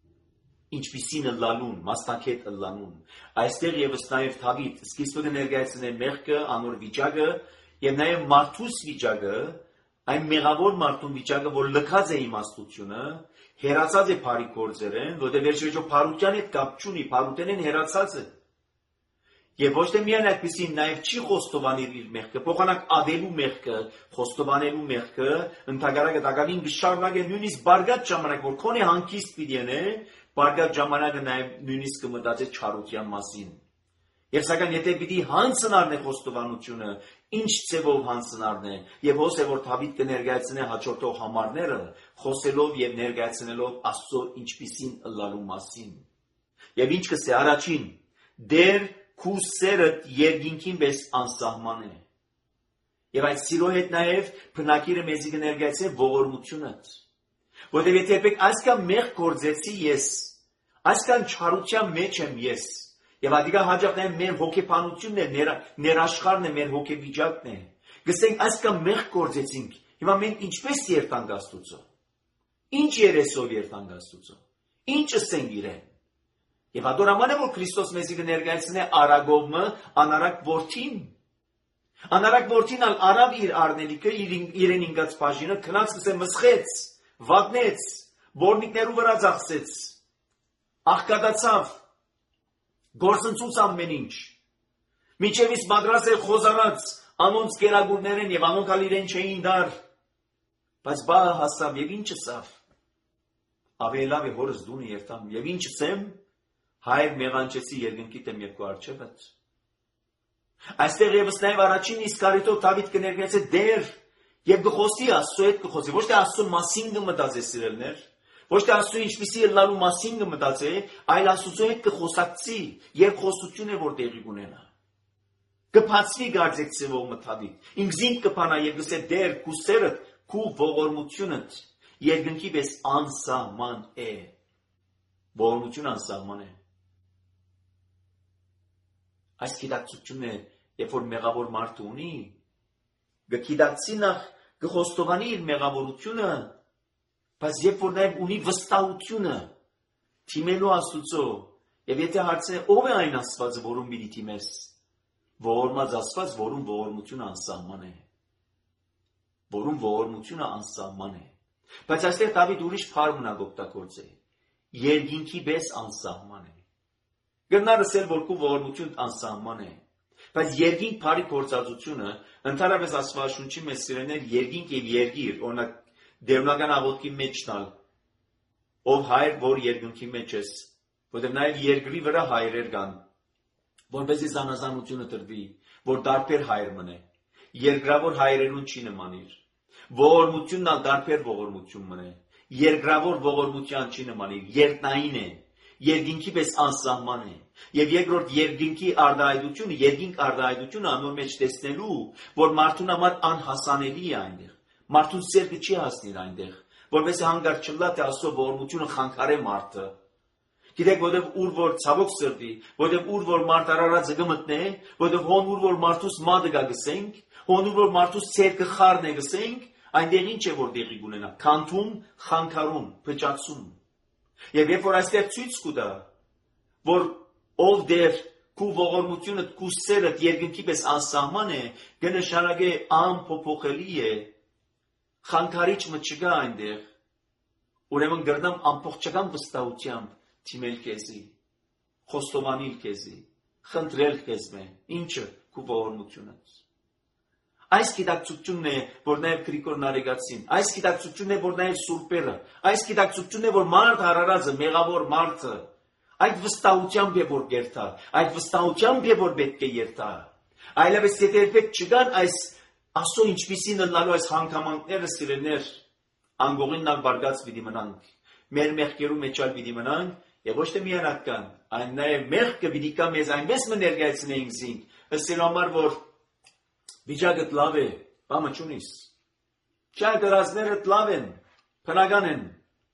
S2: ինչպիսին ըլլալուն, մասնակետ ըլլանուն։ Այստեղ եւս նաեւ Դավիթ սկիզբը ներկայացնե մեղքը, անոր վիճակը եւ նաեւ մարդուս վիճակը, այն մեղավոր մարդուն վիճակը, որ լքած է իմաստությունը, հերացած է բարի գործերեն, որտեղ վերջերջո բարության հետ կապ չունի, բարութենեն հերացած է։ Եվ ոչ թե միայն այդպեսին նաև չի խոստովանիր իր մեղքը, փոխանակ ադելու մեղքը, խոստովանելու մեղքը, ընդհանրակը դակավին գշարունակե նույնիսկ բարգատ ժամանակ, որ քոնե հանգիստ պիտի է, բարգատ ժամանակը նաև նույնիսկ կմտածե չարության մասին։ Եվ սակայն եթե պիտի հանցն առնե խոստովանությունը, ինչ ձևով հանցն առնե, եւ հոս է որ Դավիթ կներկայացնե հաջորդող համարները, խոսելով եւ ներկայացնելով Աստծո ինչպիսին ըլլալու մասին։ Եվ ինչ կսե առաջին, դեր քու սերդ երկինքին պես անսահման է։ Եվ այդ սիրո հետ նաև բնակիրը մեզի կներկայացնե ողորմությունը։ Որտեղ եթե երբեք այսքան մեղ գործեցի ես, այսքան չարության մեջ եմ ես, եւ ադիգա հաջող նաև մեր հոգեբանությունն է, ներ, ներաշխարհն է, մեր հոգեվիճակն է։ Գսենք այսքան մեղ գործեցինք, հիմա մենք ինչպես երթանք Աստծո։ Ինչ երեսով երթանք Աստծո։ Ինչ ասենք իրեն։ Եվ ադորաման է որ Քրիստոս մեզի կներկայացնե արագովը անարակ որդին։ Անարակ որդին ալ արավ իր արնելիքը, իրեն ինգած բաժինը, քնած կսե մսխեց, վատնեց, բորնիկներու վրա ծախսեց, աղկատացավ, գործընծուց ամեն ինչ։ Միջև իսկ պատրաստ է խոզանած անոնց կերագուրներեն եւ անոնք ալ իրեն չէին դար։ Բայց բա հասավ եւ ինչ ասավ։ Ավելավ է հորս դունը երթամ եւ ինչ ասեմ, հայր մեղանչեցի երկնքի տեմ երկու արջևդ։ Այստեղ եւս նաեւ առաջին իսկարիտով Դավիթ կներկայացե դեր եւ գխոսի Աստծո հետ գխոսի, ոչ թե Աստծո մասին կմտածե սիրելներ, ոչ թե Աստծո ինչպիսի ըլլալու մասին կմտածե, այլ Աստծո հետ կխոսակցի, երբ խոսություն է որ տեղի կունենա։ Կփածվի գարձեցիվով մտադիտ, ինքզին կփանա եւ գսե դեր քու սերդ, քու ողորմությունդ երկնքի պես անսահման է։ Ողորմություն անսահման է։ Այս գիտակցությունն է, երբ որ մեղավոր մարդը ունի, գիտակցի նախ գխոստովանի իր մեղավորությունը, բայց երբ որ նաև ունի վստահությունը, թիմելու Աստծո, եւ եթե հարցնե ով է այն Աստվածը, որում պիտի թիմես, ողորմած Աստված, որում ողորմությունը անսահման է, որում ողորմությունը անսահման է։ Բայց այստեղ Դավիթ ուրիշ փառք օգտագործել է։ Երկինքի պես անսահման է։ Գնարսել որ քու ողորմություն անսահման է։ Բայց երկինք բարի գործածությունը ընդհանրապես Աստվածաշունչի մեջ սիրելիներ երկինք եւ երգիր, օրինակ դերունական աղոթքի մեջ տալ, ով հայր, որ երկնքի մեջ ես, որտեղ նաեւ երկրի վրա հայրեր կան, որպեսզի զանազանությունը տրվի, որ դարբեր հայր մնե։ Երկրավոր հայրերուն չի նմանիր։ Ողորմությունն ալ դարբեր ողորմություն մնե։ Երկրավոր ողորմության չի նմանիր, երկնային է, երկինքի պես անսահման է։ Եվ երկրորդ երկինքի արտահայտությունը, երկինք արտահայտությունը անոր մեջ տեսնելու, որ մարդուն համար անհասանելի է այնտեղ։ Մարդուն սերքը չի հասնիր այնտեղ, որովհետեւ հանգար չլա թե Աստծո ողորմությունը խանգարե մարդը։ Գիտեք, որտեղ ուր որ ցավոք սրտի, որտեղ ուր որ մարդ արարածը գմտնե, որտեղ հոն ուր որ մարդուս մադը գա գսենք, հոն ուր որ մարդուս սերքը խառն է գսենք, այնտեղ ինչ է որ դեղի գունենա, քանթում, խանգարում, փճացում։ Եվ երբ որ այստեղ ցույց կտա, որ ով դեր քու ողորմությունը, քու սերը երկնքի պես անսահման է, կնշանակե անփոփոխելի է, խանգարիչ մը չկա այնտեղ, ուրեմն գրնամ ամբողջական վստահությամբ թիմել քեզի, խոստովանել քեզի, խնդրել քեզմե, ինչը քու ողորմությունը։ Այս գիտակցությունն է, որ նաև Գրիգոր Նարեգացին, այս գիտակցությունն է, որ նաև Սուրբերը, այս գիտակցությունն է, որ մարդ հարարածը, մեղավոր մարդը, այդ վստահությամբ է որ գերտա, այդ վստահությամբ է որ պետք է երթա։ Այլևս եթե երբեք չգան այս Աստծո ինչպիսին լալու այս հանգամանքները սիրելներ, անգողին նալ բարգած պիտի մնանք, մեր մեղքերու մեջ ալ պիտի մնանք, եւ ոչ թե միանական, այն նաև մեղքը պիտի կա մեզ այնպես մը ներկայացնեինք զինք, ըստ համար որ վիճակը լավ է, բամը չունիս։ Չայ դրազները լավ են, բնական են։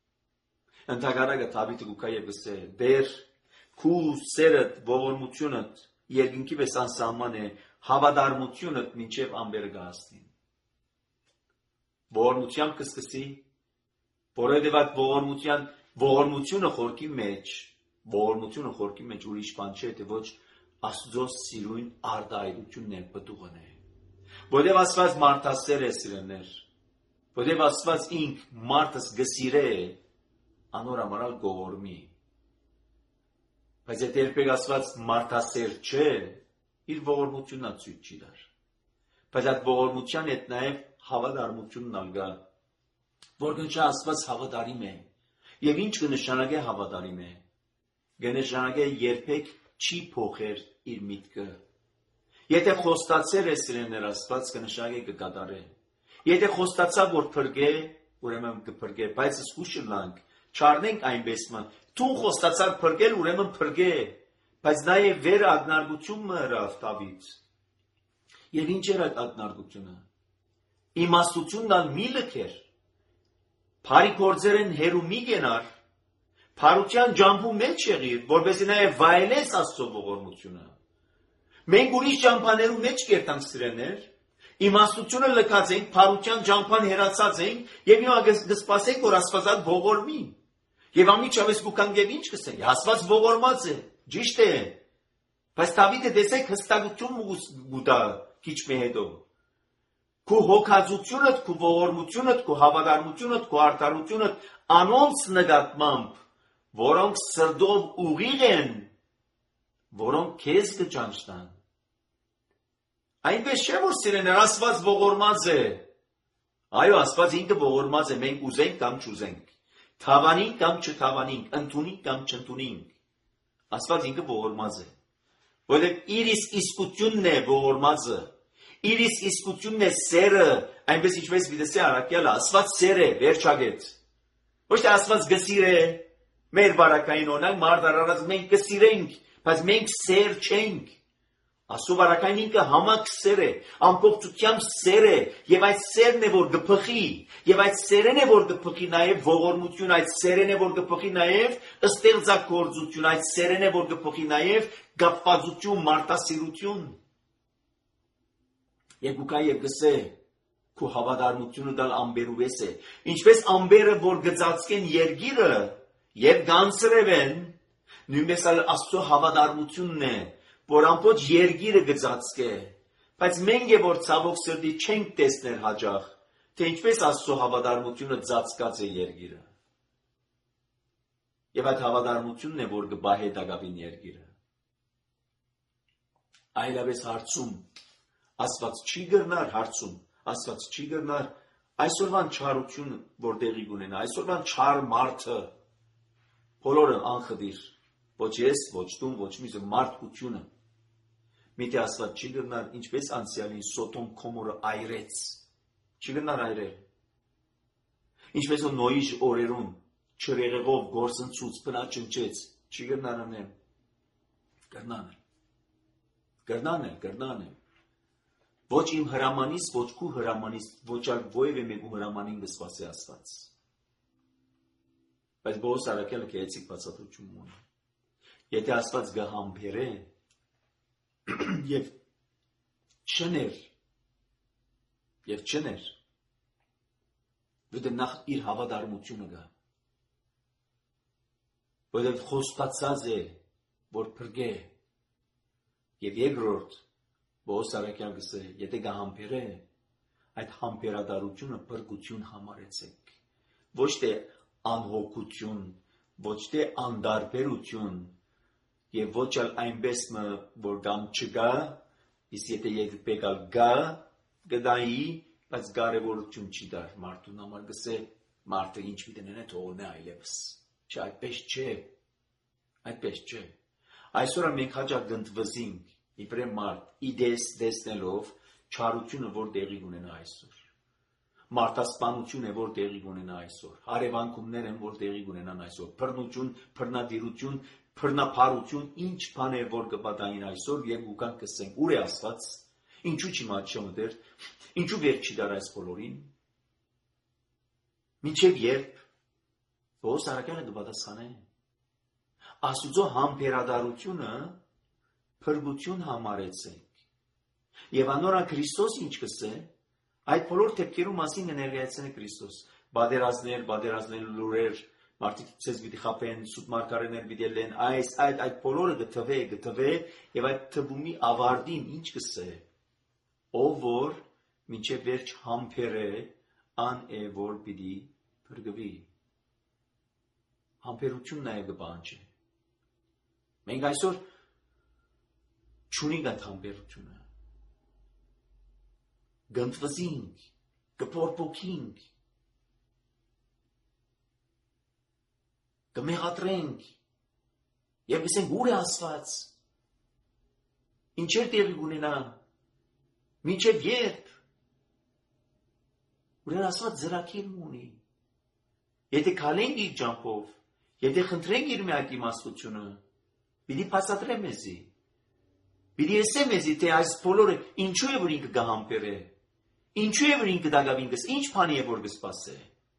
S2: Ընդհակառակը Դավիթը գուկա եւ գսե, «Բեր քու սերդ ողորմությունդ երկինքի պես անսահման է, հավատարմությունդ մինչև ամբերը գահստին»։ Ողորմությամբ կսկսի, որովհետեւ այդ ողորմության ողորմությունը խորքի մեջ, ողորմությունը խորքի մեջ ուրիշ բան չէ, թե ոչ Աստծո սիրուն արտահայտությունն է, պտուղն է։ Որտեւ Աստված մարդասեր է սիրելներ, որտեւ Աստված ինք մարդս գսիրե, անոր ամարալ գողորմի։ Բայց եթե երբեք Աստված մարդասեր չէ, իր ողորմությունն ցույց չի դար։ Բայց այդ ողորմության հետ նաև հավատարմությունն ալ գա, որ գնչա Աստված հավատարիմ է։ Եվ ինչ կնշանակե հավատարիմ է։ Կնշանակե երբեք չի փոխեր իր միտքը։ Եթե խոստացել է սիրելիներ Աստված, կնշանակե կկատարե։ Եթե խոստացա որ փրկե, ուրեմն կփրկե, բայց զգուշ լանք, չառնենք այնպես ման, դու խոստացար փրկել, ուրեմն փրկե, բայց նաև վեր ակնարկությունը հրավ Դավիթ։ Եվ ինչ էր այդ ակնարկությունը։ Իմաստությունն ալ մի լքեր, բարի գործերեն հերու մի գենար, փարության ջամփու մեջ եղիր, որպեսզի նաև վայելես Աստծո ողորմությունը։ Մենք ուրիշ ջամփաներու մեջ կերտանք սիրելներ, իմաստությունը լքած ենք, փարության ջամփան հերացած ենք, եւ հիմա կսպասենք, որ Աստված ողորմի։ Եվ ամիջավես կուքանք եւ ինչ կսենք, Աստված ողորմած է, ճիշտ է։ Բայց Դավիթը տեսեք հստակություն գուտա քիչ մե հետո։ Քու հոգածությունդ, քու ողորմությունդ, քու հավատարմությունդ, քու արդարությունդ անոնց նկատմամբ, որոնք սրտով ուղիղ են, որոնք քեզ կճանչնան։ Այնպես չէ որ սիրելիներ Աստված ողորմած է։ Այո, Աստված ինքը ողորմած է, մենք ուզենք կամ չուզենք, թավանենք կամ չթավանենք, ընդունենք կամ չընդունենք։ Աստված ինքը ողորմած է, որովհետև իր իսկությունն է ողորմածը, իր իսկությունն է սերը, այնպես ինչպես վիդեսի առաքյալը, Աստված սեր է, վերջագետ։ Ոչ թե Աստված գսիր է, մեր բարակային օրինակ մարդ արարած մենք կսիրենք, բայց մենք սեր չենք։ Աստծո բարակային ինքը համակ սեր է, ամբողջությամբ սեր է, եւ այդ սերն է որ կփխի, եւ այդ սերն է որ կփխի նաեւ ողորմություն, այդ սերն է որ կփխի նաեւ ստեղծագործություն, այդ սերն է որ կփխի նաեւ գապվածություն, մարտասիրություն։ Եվ ուկա եւ գսե քու հավատարմությունը դալ ամբերուվես է, ինչպես ամբերը որ գծածկեն երգիրը եւ գանցրևեն, նույնպես Աստծո հավատարմությունն է, որ ամբողջ երգիրը գծածկե, բայց մենք է որ ցավոք սրտի չենք տեսնել հաջող, թե ինչպես Աստծո հավատարմությունը ծածկած է երկիրը։ Եվ այդ հավատարմությունն է, որ կբահե Դագավին երկիրը։ Այլապես հարցում Աստված չի գրնար, հարցում Աստված չի գրնար այսօրվան չարություն, որ տեղի կունենա, այսօրվան չար մարդը, բոլորը անխդիր, ոչ ես, ոչ դու, ոչ մյուսը, մարդկությունը։ Միթե Աստված չի գրնար, ինչպես անցյալին Սոդոմ Գոմորը այրեց, չի գրնար այրել։ Ինչպես որ Նոյի օրերուն չրեղեղով գործընծուց բնաճնճեց, չի գրնար անել։ Գրնան է։ Գրնան է, գրնան է։ Ոչ իմ հրամանից, ոչ քու հրամանից, ոչ այլ ովևէ մեկու հրամանին կսպասի Աստված։ Բայց Պողոս առաքյալը գեղեցիկ բացատրություն ունի։ Եթե Աստված կհամբերե եւ չներ եւ չներ, որտեղ նախ իր հավատարմությունը կա, որտեղ խոստացած է, որ փրկե, եւ երկրորդ Պողոս առաքյալը գսե, եթե կհամբերե, այդ համբերատարությունը փրկություն համարեցեք, ոչ թե անհոգություն, ոչ թե անդարբերություն, եւ ոչ էլ այնպես մը, որ կամ չկա, իսկ եթե երբեկալ գա, գդայի, բայց կարևորություն չի դար մարդուն համար գսե, մարդը ինչ վիդենեն է թողնե այլևս, չէ, այդպես չէ, այդպես չէ, այսօր մենք հաճախ գնդվզինք, իբրեմ մարդ, իդես դեսնելով, չարությունը, որ տեղի ունենա այսօր, մարդասպանություն է, որ տեղի ունենա այսօր, հարևանքումներ են, որ տեղի ունենան այսօր, բռնություն, բռնադիրություն, բռնապարություն, ինչ բան է, որ կպատահին այսօր, եւ ուքան կսենք, ուր է Աստված, ինչու չի մատչում դեր, ինչու վեր չի դար այս բոլորին, մինչև երբ, Պողոս առաքյալը կպատասխանե, Աստուծո համբերատարությունը փրկություն համարեցեք, եւ անորա Քրիստոս ինչ կսե, այդ բոլոր դեպքերու մասին կներկայացնե Քրիստոս, բادرազներ, բادرազներ լուրեր, մարդիկ ցեզ պիտի խապեն, սուտ մարգարեներ պիտի լեն, այս այդ այդ բոլորը գտվե, գտվե եւ այդ թվումի ավարտին ինչ կսե, ով որ մինչև վերջ համբերե, ան է որ պիտի փրկվի։ Համբերությունն է գբանջի։ Մենք այսօր չունենք այդ համբերությունը։ Գնդվզինք, կփորփոքինք, կմեղատրենք, եւ ասենք ուր է Աստված, ինչեր տեղի կունենա, մինչև երբ, ուրեմն Աստված ծրագիր ունի, եթե քալենք իր ջանքով, եթե խնդրենք իր միակ իմաստությունը, պիտի բացատրե մեզի, պիտի ասե մեզի, թե այս բոլորը ինչու է որ ինքը կհամբերե, ինչու է որ ինքը Դագավին կս, ինչ բանի է որ կսպասե։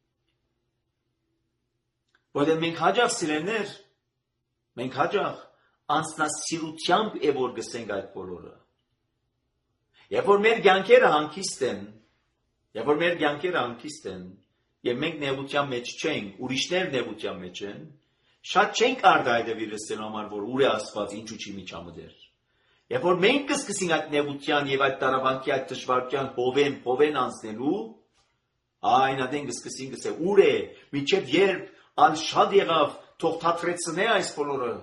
S2: Որտեղ մենք հաջող սիրելներ, մենք հաջող անձնասիրությամբ է որ գսենք այդ բոլորը։ Երբ որ մեր կյանքերը հանգիստ են, երբ որ մեր կյանքերը հանգիստ են, եւ մենք նեղության մեջ չենք, ուրիշներ նեղության մեջ են, շատ չենք արտահայտվի լսելու համար, որ ուր է Աստված, ինչու չի միջամտեր։ Երբ որ մենք կսկսենք այդ նեղության եւ այդ տարավանքի այդ դժվարության հովեն, հովեն անցնելու, այն adեն կսկսենք ասել, ուր է, մինչեւ երբ ան շատ եղավ, թող թատրեցնե այս բոլորը։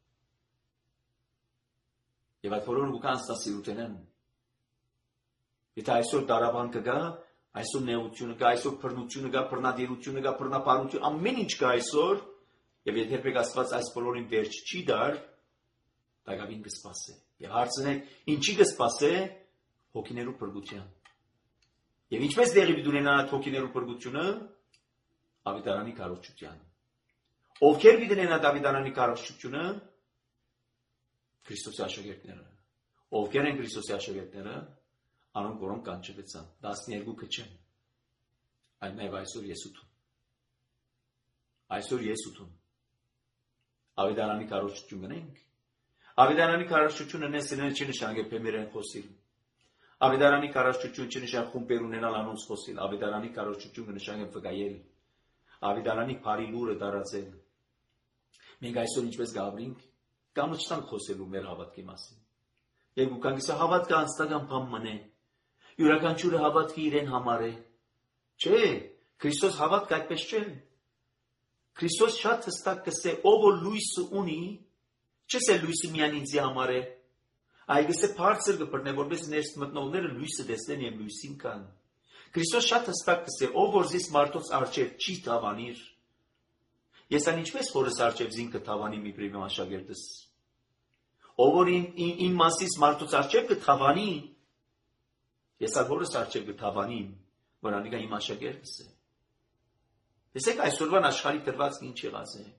S2: Եվ այդ բոլորը ու կանստասիրութեն են։ Եթե այսօր տարավան կգա, այսօր նեղությունը կա, այսօր բռնությունը կա, բռնադիրությունը կա, բռնապարություն, ամեն ինչ կա այսօր, եւ եթե երբեք Աստված այս բոլորին վերջ չի դար, Դագավին կսպասե։ Եվ հարցն է, ինչի կսպասե հոգիներու փրկության։ Եվ ինչպես դեղի պիտի այդ հոգիներու փրկությունը Ավետարանի քարոզչության։ Ովքեր պիտի ունենան Ավետարանի քարոզչությունը Քրիստոսի աշակերտները։ Ովքեր են Քրիստոսի աշակերտները, անոնք որոնք կանչվեցան, տասներկուքը չեն։ Այլ նաև այսօր ես ուտում։ Այսօր ես ուտում։ Ավետարանի քարոզչություն գնենք։ Ավետարանի քարոզչությունը նեսելն չի նշանակել փեմերեն խոսիլ։ Ավետարանի քարոզչություն չի նշանակել խումբեր ունենալ անոնց խոսիլ։ Ավետարանի քարոզչությունը նշանակել վկայել։ Ավետարանի բարի լուրը տարածել։ Մենք այսօր ինչպես գավրինք, կամ չտանք խոսելու մեր հավատքի մասին։ Եվ ուքան գիսա հավատքը անստական բան մնե։ Յուրաքանչյուրը հավատքի իրեն համար է։ Չէ, Քրիստոս հավատք այդպես չէ։ Քրիստոս շատ հստակ կսե, ով որ լույսը ունի, չսե լույսը միայն ինձի համար է, այլ գսե բարձր կբռնե, որպես ներս մտնողները լույսը տեսնեն եւ լույսին կան։ Քրիստոս շատ հստակ կսե, ով որ զիս մարդոց արչեւ չի թավանիր։ Ես ան ինչպես հորս արչեւ զին կթավանի մի պրիմ աշակերտս։ Ով որ իմ մասից մարդոց արչեւ կթավանի, ես ալ հորս արչեւ կթավանիմ, որ անիկա իմ աշակերտս է։ Տեսեք այսօրվան աշխարհի դրվածքն ինչ եղած է։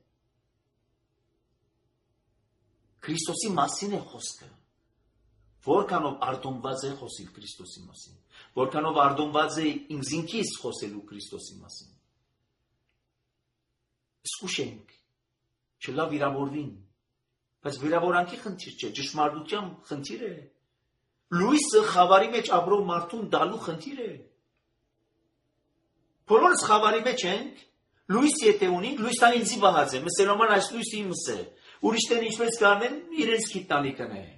S2: Քրիստոսի մասին է խոսքը։ Որքանով արտոնված է խոսիլ Քրիստոսի մասին, որքանով արտոնված է ինքզինքից խոսելու Քրիստոսի մասին։ Սկուշենք, չլա վիրավորվին, բայց վիրավորանքի խնդիր չէ, ճշմարտության խնդիր է։ Լույսը խավարի մեջ ապրող մարդուն դալու խնդիր է։ Բոլորս խավարի մեջ ենք, լույս եթե ունենք, լույսան ինձի բահած է, մսելոման այս լույսը իմս է, ուրիշներն ինչպես կարնեն, իրենց գիտնալիքն է։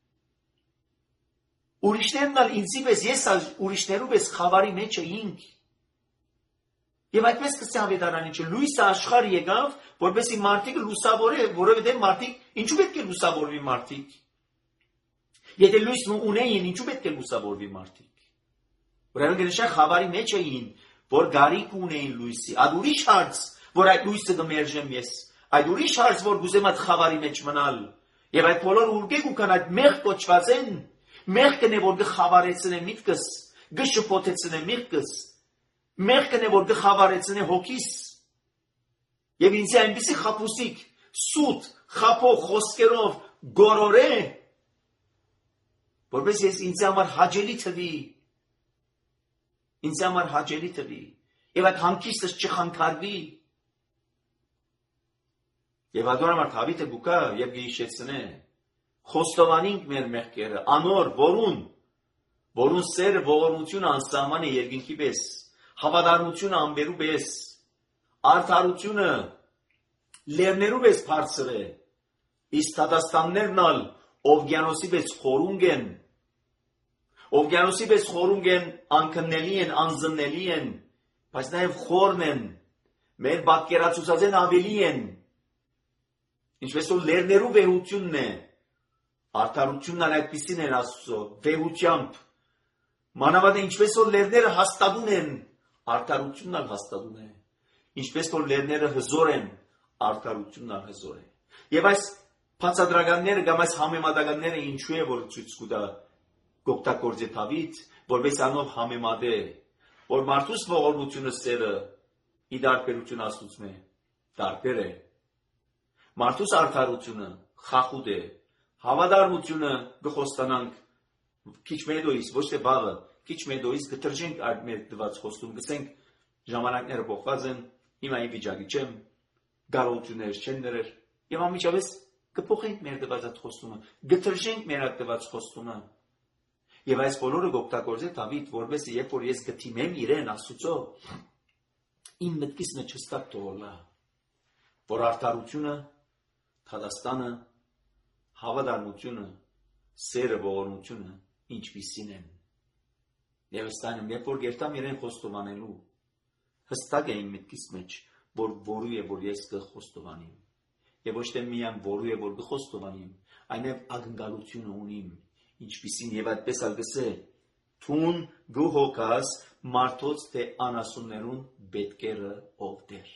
S2: Ուրիշներն ալ ինձի պես, ես ալ ուրիշներու պես խավարի մեջ էինք։ Եվ այդպես կսե ավետարանի չէ, լույսը աշխարհ եկավ, որպեսզի մարդիկ լուսավորե, որովհետև մարդիկ ինչու պետք է լուսավորվի մարդիկ։ Եթե լույսն ունեին, ինչու պետք է լուսավորվի մարդիկ։ Ուրեմն գնշա խավարի մեջ էին, որ գարիք ունեին լույսի, այդ ուրիշ հարց, որ այդ լույսը կմերժեմ ես, այդ ուրիշ հարց, որ գուզեմ այդ խավարի մեջ մնալ, եւ այդ բոլոր ուրկեք ու կան այդ մեղք կոչված են, մեղքն է, որ գխավարեցնե միտքս, գշփոթեցնե միտքս, մեղքն է, որ գխավարեցնե հոգիս, եւ ինձ այնպիսի խապուսիկ, սուտ, խապող խոսքերով գորորե, որպես ես ինձ համար հաճելի թվի, ինձ համար հաճելի թվի, եւ այդ հանգիստս չխանգարվի։ Եվ ադոր համար Դավիթը գուկա եւ գիշեցնե, խոստովանինք մեր մեղքերը, անոր, որուն, որուն սերը ողորմությունը անսահման է երկինքի պես, հավատարմությունը ամբերու պես, արդարությունը լեռներու պես բարձր է, իսկ դատաստաններն ալ օվկիանոսի պես խորունգ են, օվկիանոսի պես խորունգ են, անքննելի են, անզննելի են, բայց նաև խորն են, մեր պատկերացուցած են ավելի են, ինչպես որ լեռներու վեհությունն է, արդարությունն ալ այդպիսին են Աստծո, վեհությամբ, մանավանդ ինչպես որ լեռները հաստատուն են, արդարությունն ալ հաստատուն է, ինչպես որ լեռները հզոր են, արդարությունն ալ հզոր է։ Եվ այս բացատրականները կամ այս համեմատականները ինչու է որ ցույց կտա գոկտակորձե Դավիթ, որպես անով համեմատե, որ մարդուս ողորմությունը սերը ի դարբերություն Աստծո տարբեր է։ Մարդուս արդարությունը խախուտ է, հավատարմությունը գխոստանանք քիչ մեդոյից, ոչ թե բաղը, քիչ մեդոյից կտրժենք այդ մեր դված խոստում, գսենք ժամանակները փոխված են, հիմա ի վիճակի չեմ, գարողություններ չեն դրեր, եւ անմիջապես կփոխենք մեր դված այդ խոստումը, գտրժենք մեր այդ դված խոստումը։ Եվ այս բոլորը գոկտակորձե Դավիթ, որովհետեւ երբ որ ես գտիմեմ իրեն Աստծո, իմ մտքիս մեջ հստակ թողնա, որ արդարությունը, թադաստանը, հավատարմությունը, սերը, ողորմությունը ինչպիսին են։ Եվ ստանում, երբ որ գերտամ իրեն խոստովանելու, հստակ է իմ մտքիս մեջ, որ որու է, որ ես կխոստովանիմ։ Եվ ոչ թե միայն որու է, որ կխոստովանիմ, այնև ակնկալությունը ունիմ, ինչպիսին եւ այդպես ալգսե, թուն գուհոկաս մարդոց թե անասուններուն բետկերը ով դեր։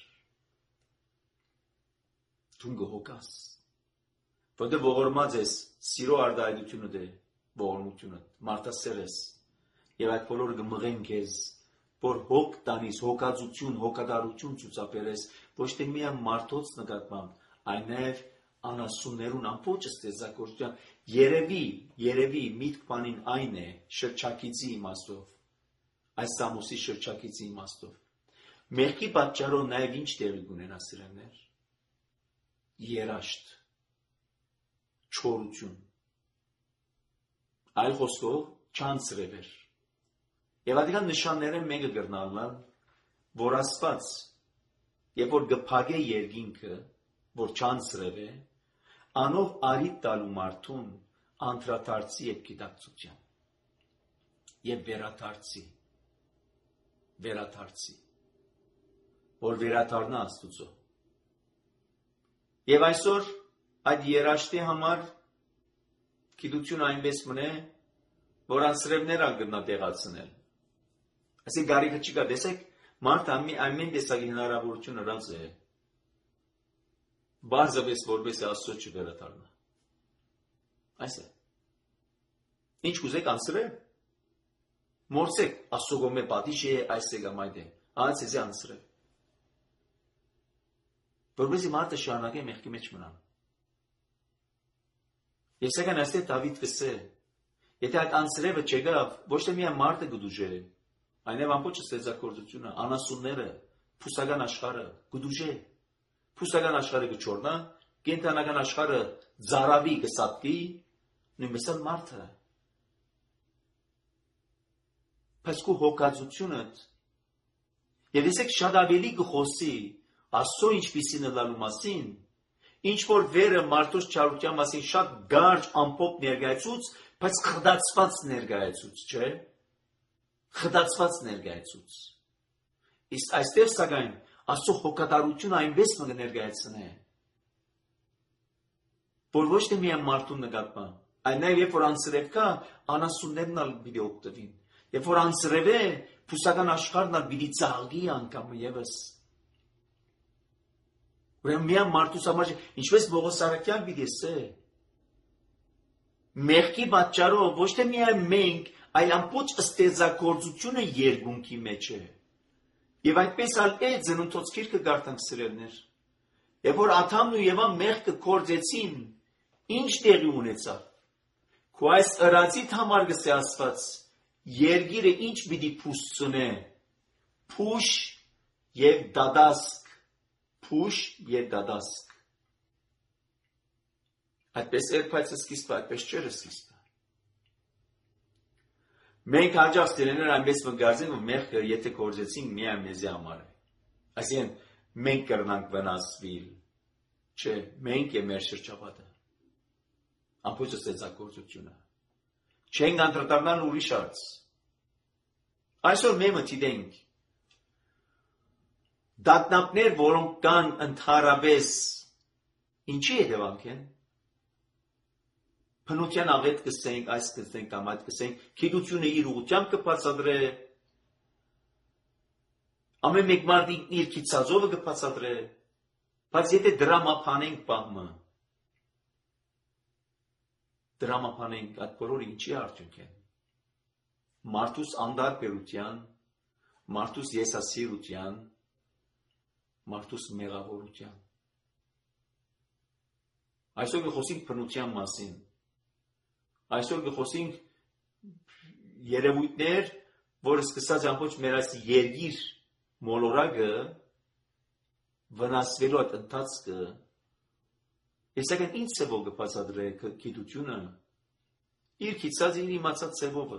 S2: Թուն գուհոկաս, որտեղ ողորմած ես, սիրո արդայությունը դե, ողորմությունը, մարդասեր ես, եւ այդ բոլորը կմղեն քեզ, որ հոգ տանիս, հոգածություն, հոգադարություն ցուցաբերես, ոչ թե միայն մարդոց նկատմամբ, այնև անասուններուն ամբողջ ստեզակորության երևի, երևի միտք բանին այն է շրջակիցի իմաստով, այս Սամոսի շրջակիցի իմաստով։ Մեղքի պատճառով նաև ինչ տեղի կունենա սիրելիներ։ Երաշտ, չորություն, այլ խոսքով չանցրևեր։ Եվ այդքան նշանները մեկը գրնալն, որ Աստված, երբ որ գփագե երկինքը, որ չանցրև է, անով արիտ տալու մարդուն անդրադարձի եւ գիտակցության եւ վերադարձի վերադարձի, որ վերադառնա Աստուծո։ Եվ այսօր այդ երաշտի համար գիտությունը այնպես մնե, որ անսրևներ ալ գտնա տեղացնել։ Այսինքն գարիքը չկա, տեսեք, մարդը ամեն տեսակի հնարավորություն հրած է, բարձրապես որպես Աստծո չվերադառնա։ Այս է։ Ինչ կուզեք անսրև։ Մորցեք, Աստծո գոմե պատիժ է, այս է կամ այդ է, այս է անսրև։ Որպեսզի մարդը շարունակի մեղքի մեջ մնան։ Ես եկան այստեղ Դավիթ կսե, եթե այդ անսրևը չեղավ, ոչ թե միայն մարդը կդուժե, այնև ամբողջ ստեղծագործությունը, անասունները, փուսական աշխարհը կդուժե, փուսական աշխարհը կչորնա, կենթանական աշխարհը ծարավի կսատկի, նույնպես էլ մարդը։ Բայց քո հոգածությունը եւ եսեք շատ ավելի կխոսի Աստծո ինչպիսին լալու մասին, ինչ որ վերը մարդուս չարության մասին շատ գարջ ամփոփ ներկայացուց, բայց խդացված ներկայացուց, չէ՞։ Խդացված ներկայացուց։ Իսկ այստեղ սակայն Աստծո հոգատարությունը այնպես մը ներկայացնե, որ ոչ թե միայն մարդու նկատմամբ, այլ նաև երբ որ անսրև կա, անասուններն ալ պիտի օգտվին, երբ որ անսրև է, փուսական աշխարհն ալ պիտի ծաղկի անգամ ևս։ Ուրեմն միայն մարդուս համար ինչպես Պողոս Արաքյան պիտի ասե, մեղքի պատճառով ոչ թե միայն մենք, այլ ամբողջ ստեղծագործությունը երկունքի մեջ է։ Եվ այդպես ալ է ծնունդոց գիրքը գարտանք սիրելներ։ Եվ որ Ադամն ու Եվան մեղքը կործեցին, ինչ տեղի ունեցավ։ Քո այս ըրածիդ համար գսե Աստված, երգիրը ինչ պիտի փուսցնե, փուշ եւ դադասկ, փուշ եւ դադասկ։ Այդպես էր, բայց սկիզբը այդպես չէր սկիզբը։ Մենք հաջող ստերեներ այնպես վնգարձենք, որ մեղքը եթե կործեցինք միայն մեզի համար է։ Այսինքն մենք կրնանք վնասվել, չէ, մենք եւ մեր շրջապատը։ Ամբողջ ստեղծագործությունը։ Չենք անդրադառնալ ուրիշ արծ։ Այսօր մենք մտիտենք դատնապներ, որոնք կան ընդհանրապես ինչի հետևանք են։ Փնության աղետ կսենք, այս կսենք, կամ այդ կսենք, գիտությունը իր ուղղությամբ կբացատրե, ամեն մեկ մարդ իր քիծածովը կբացատրե, բայց եթե դրամափանենք բամը, դրամափանենք, այդ բոլորը ինչի արդյունք են։ Մարդուս անդարբերության, մարդուս եսասիրության, մարդուս մեղավորության։ Այսօր կխոսենք փնության մասին։ Այսօր կխոսենք երևույթներ, որը սկսած ամբողջ մեր այս երգիր մոլորակը վնասվելու այդ ընթացքը, այսական ինչ ցևով կբացատրե գիտությունը, իր քիծած իր իմացած ցևովը։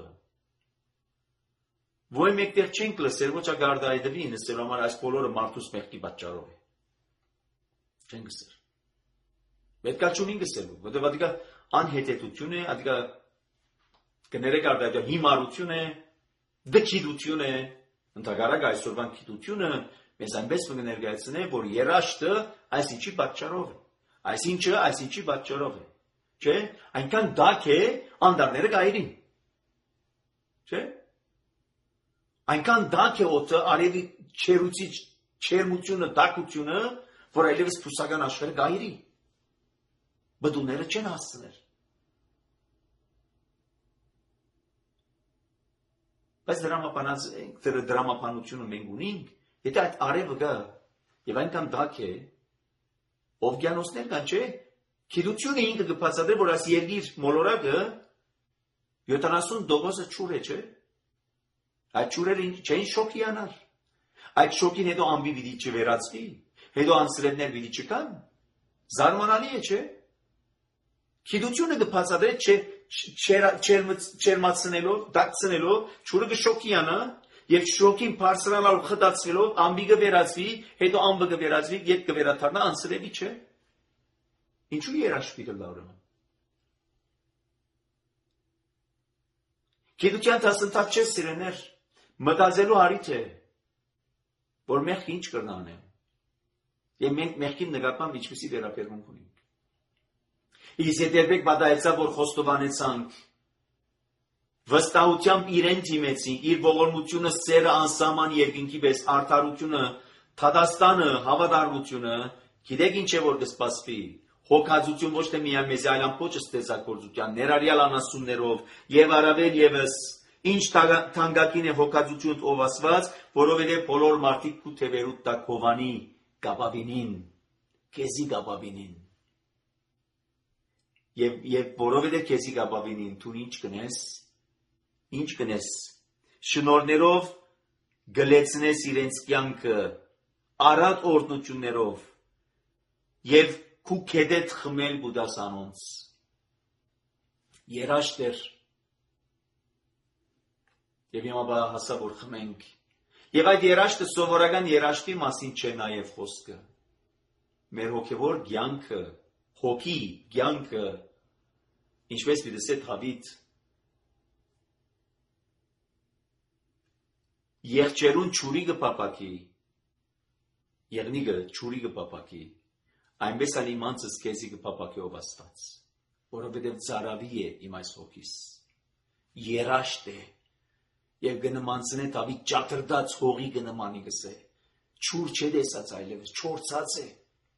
S2: Ոյ մեկտեղ չենք լսել, ոչ ագարդայդվի նստելու համար այս բոլորը մարդուս մեղքի պատճառով է։ Չենք լսել։ Պետք է չունին գսելու, որտեղ ադիկա անհետետություն է, ադիկա կներեք արդյա հիմարություն է, դքիդություն է, ընդհակառակ այսօրվան գիտությունը մեզ այնպես կներկայացնե, որ երաշտը այսինչի պատճառով է, այսինչը այսինչի պատճառով է, չէ, այնքան դակ է անդարները գայրին, չէ, այնքան դակ է օդը արևի չերուցիչ չերմությունը, դակությունը, որ այլևս փուսական աշխարհը գայրի, բդուները չեն հասցներ։ Բայց դրամապանությունը մենք ունենք, եթե այդ արևը գա, եւ այնքան դակ է, օվկիանոսներ կան, չէ, գիտությունը ինքը կբացատրի, որ այս երկիր մոլորակը յոթանասուն տոկոսը ջուր է, չէ։ Այդ ջուրերը չեն շոկի անար։ Այդ շոկին հետո ամբի պիտի չվերածվի, հետո անսրևներ պիտի չկան։ Զարմանալի է, չէ։ Գիտությունը կբացատրի չերմացնելով, դակցնելով, ջուրը կշոկի անա, եւ շոկին բարձրանալով խտացվելով ամբի կվերածվի, հետո ամբը կվերածվի, ետ կվերաթարնա անսրևի, չէ։ Ինչու երաշտի կլա ուրեմն։ Գիտության դասընթաց չէ սիրեներ, մտածելու հարիթ է, որ մեղք ինչ կրնան է։ Եվ մենք մեղքին նկատմամբ ինչպեսի վերաբերմունք ունենք։ Իսկ եթե պատահեցավ, որ խոստովանեցանք, վստահությամբ իրեն դիմեցինք, իր ողորմությունը, սերը անսահման երկինքի պես, արդարությունը, թադաստանը, հավատարմությունը, գիտեք ինչ է որ կսպասվի, հոգածություն ոչ թե միայն մեզ, այլ ամբողջ ստեղծագործության, ներառյալ անասուններով եւ առավել եւս ինչ թանկագին է հոգածությունդ ով ասված, որովհետեւ բոլոր մարդիկ քու թևերուտ տակ հովանի գաբավինին, քեզի գաբավինին։ Եվ եւ որովհետեւ քեզի գաբավինին, դու ինչ կնես, ինչ կնես, շնորներով գլեցնես իրենց կյանքը, արատ օրդնություններով եւ քու քեդետ խմել գուդաս անոնց։ Երաշտ էր եւ հիմա հասա որ խմենք։ Եվ այդ երաշտը սովորական երաշտի մասին չէ նաեւ խոսքը։ Մեր հոգեվոր կյանքը, հոգի կյանքը, ինչպես դիտես Դավիթ Եղջերուն ճուրի կպապակի, եղնիգը ճուրի կպապակի, այնպես ալ իմանցս քեզի կպապակի ով Աստված, որովհետև ծարավի է իմ այս հոգիս, երաշտ է, եւ կնմանցնե Դավիթ ճատրդած հողի կնմանի գսե, ճուր չէ դեսած այլևս, չորցած է,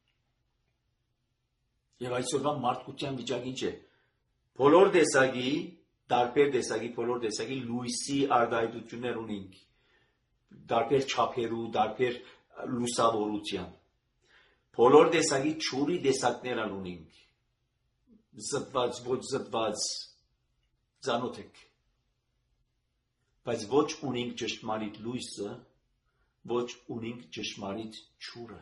S2: եւ այսօրվա մարդկության վիճակի չէ, բոլոր տեսակի, տարբեր տեսակի, բոլոր տեսակի լույսի արտահայտություններ ունենք, դարբեր չափերու, դարբեր լուսավորության, բոլոր տեսակի ճուրի տեսակներ ունենք, զտված, ոչ զտված, ծանոթ եք, բայց ոչ ունենք ճշմարիտ լույսը, ոչ ունենք ճշմարիտ ճուրը,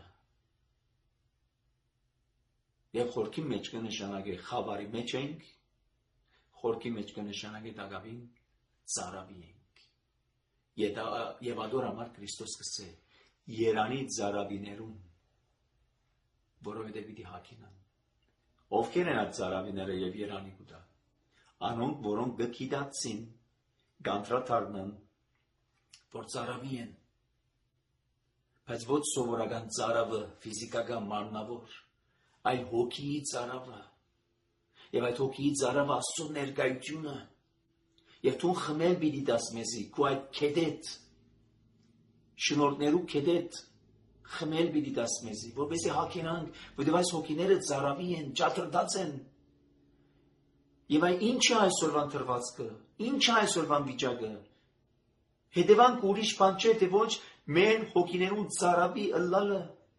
S2: եւ խորքի մեջ կնշանակե խավարի մեջ ենք, խորքի մեջ կնշանակե դակավին ծարավի ենք, եւ ադոր համար Քրիստոս կսե, երանի ծարավիներուն, որովհետև պիտի հագինան, ովքեր են այդ ծարավիները եւ երանի կուտա, անոնք, որոնք գքիդացին, գանտրաթարնան, որ ծարավի են, բայց ոչ սովորական ծարավը, ֆիզիկական մարմնավոր, այլ հոգիի ծարավը, եւ այդ հոգիի ծարավը Աստծո ներկայությունը, եւ դու խմել պիտի դաս մեզի, քու այդ քեդետ, շնորհներու քեդետ, խմել պիտի դաս մեզի, որպեսզի հագինանք, որովհետեւ այս հոգիները ծարավի են, ճատրդած են, եւ այն ինչ է այսօրվան թրվածքը, ինչ է այսօրվան վիճակը, հետևանք ուրիշ բան չէ, թե ոչ մեր հոգիներուն ծարավի ըլլալը,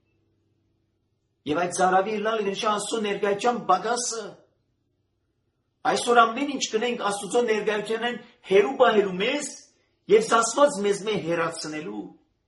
S2: եւ այդ ծարավի ըլլալը նշա Աստծո ներկայության բագասը, այսօր ամեն ինչ կնենք Աստծո ներկայությանն հերու բահելու մեզ եւ սասված մեզ մե հերացնելու,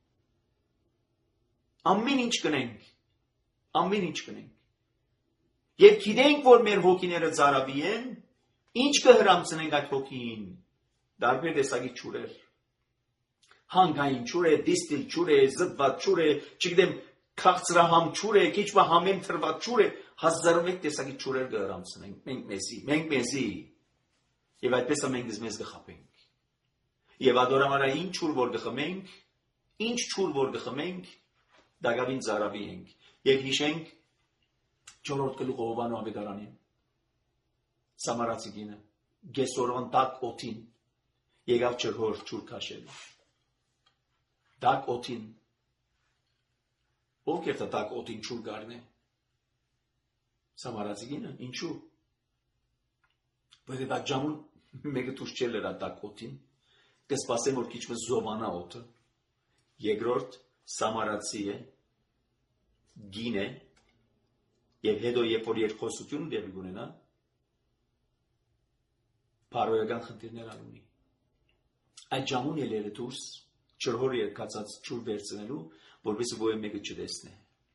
S2: ամեն ինչ կնենք, ամեն ինչ կնենք, եւ գիտենք, որ մեր հոգիները ծարավի են, ինչ կհրամցնենք այդ հոգին, դարբեր տեսակի ճուրեր, հանգային ճուր է, դիստիլ ճուր է, զտված ճուր է, չգիտեմ, քաղցրահամ ճուր է, քիչ բա համեն թրված ճուր է, հազարով մեկ տեսակի ճուրեր կհրամցնենք, մենք մեզի, մենք մեզի, եւ այդպես մենք մեզ կխապենք, եւ ադորամարա ինչ ճուր որ կխմենք, ինչ ճուր որ կխմենք, դակավին ծարավի ենք, եւ հիշենք չորրորդ գլուխ Հովհաննես ավետարանին, Սամարացի կինը, գեսորվան տակ օթին, եկավ ջրհոր ճուր քաշելու, տակ օթին, ով կերտա տակ օթին ճուր գարնե, Սամարացի կինը, ինչու, որովհետև այդ ժամուն մեկը դուրս չէր լրա տակ օթին, կսպասեմ որ քիչ մը զովանա օթը, երկրորդ Սամարացի է, գին է, եւ հետո երբ որ երկխոսություն դեպի ունենա, բարոյական խնդիրներ ունի։ Այդ ժամուն ելերը դուրս ջրհոր երկացած ջուր վերցնելու, որպեսզի ոյ մեկը չտեսնե։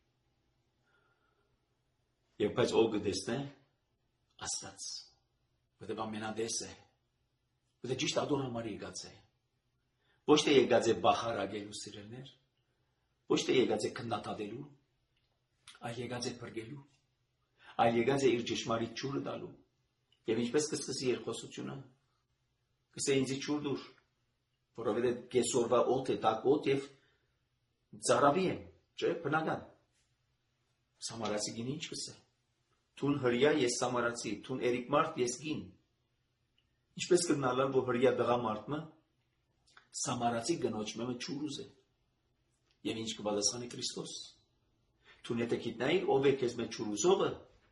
S2: Եվ բայց ով կտեսնե, Աստված, որտեղ ամենադես է, որտեղ ճիշտ ադոր համար եկած է։ Ոչ թե եկած է բախարագելու սիրելներ, ոչ թե եկած է քննադատելու, այլ եկած է փրկելու, այլ եկած է իր ճշմարիտ ջուրը տալու։ Եվ ինչպես կսկսի երկխոսությունը, կսե ինձի ջուր դուր, որովհետև կեսօրվա օդ է, տաք օդ եւ Ծարավի են, չէ, բնական։ Սամարացի գին ինչ կսե։ Թուն հրյա ես սամարացի, թուն երեք մարդ ես գին։ Ինչպես կգնալար, որ հրյա դղա մարդը սամարացի գնոջ մեմը չուրուզ է։ Եվ ինչ կպատասխանի Քրիստոս։ Թուն եթե գիտնայիր ով է քեզ մեջ չուրուզողը,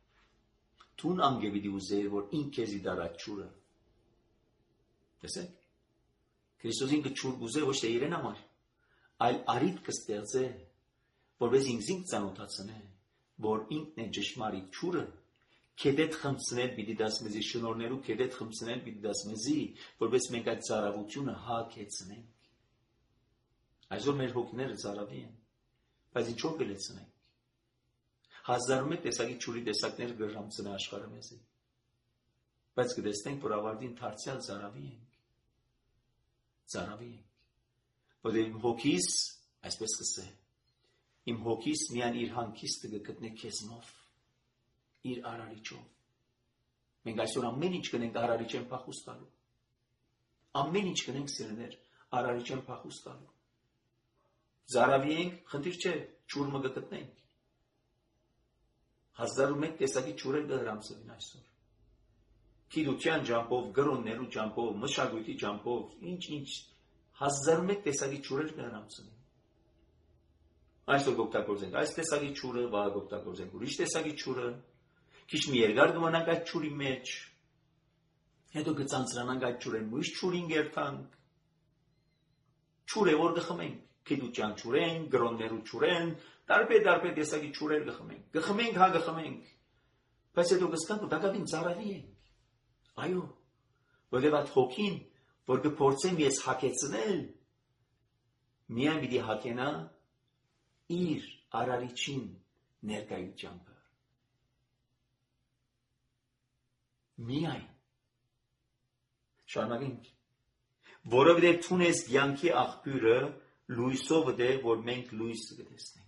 S2: թուն անգևիդի ուզեիր, որ ինք քեզի դարած չուրը։ Տեսեք։ Քրիստոսին կչուր գուզե ոչ թե իրեն համար, այլ արիտ կստեղծե, որպես ինքզինք ծանոթացնե, որ ինքն է ճշմարիտ չուրը, քեդետ խմցնել պիտի դասմեզի շնորներու, քեդետ խմցնել պիտի դասմեզի, որպես մենք այդ ծարավությունը հագեցնենք։ Այսօր մեր հոգիները ծարավի են, բայց ինչով կլեցնենք։ Հազար ու մեկ տեսակի չուրի տեսակներ գրամցնե աշխարհը մեզի, բայց կտեսնենք, որ ավարտին դարձյալ ծարավի ենք։ Ծարավի ենք, որ իմ հոգիս, այսպես կսե, իմ հոգիս միան իր հանգիստը կգտնե քեզնով, իր արարիչով։ Մենք այսօր ամեն ինչ կնենք արարիչեն փախուստ տալու։ Ամեն ինչ կնենք սիրներ, արարիչեն փախուստ տալու։ Ծարավի ենք, խնդիր չէ, չուրը կգտնենք։ Հազար ու մեկ տեսակի չուրեր կհրամցվին այսօր։ Գիտության ջամփով, գրոններու ջամփով, մշակույթի ջամփով, ինչ-ինչ հազար ու մեկ տեսակի չուրեր կհրամցվին։ Այսօր կօգտագործենք այս տեսակի չուրը, վաղ կօգտագործենք ուրիշ տեսակի չուրը, քիչ մի երկար կմնանք այդ չուրի մեջ, հետո կծանծրանանք այդ չուրեն, ուրիշ չուրին գերտանք։ Չուր է որ կխմենք, գիտության չուրեն, գրոններու չուրեն, տարբեր-տարբեր տեսակի չուրեր կխմենք, կխմենք, հա կխմենք, բայց հետո կսկանք ու դակավին ծարավի ենք։ Այո, որտեղ այդ հոգին, որ կփորձեմ ես հագեցնել, միայն պիտի հագենա իր արարիչին ներկայությամբ։ Միայն։ Շարունակենք։ Որովհետև թունես կյանքի աղբյուրը լույսով է, որ մենք լույսը կտեսնենք։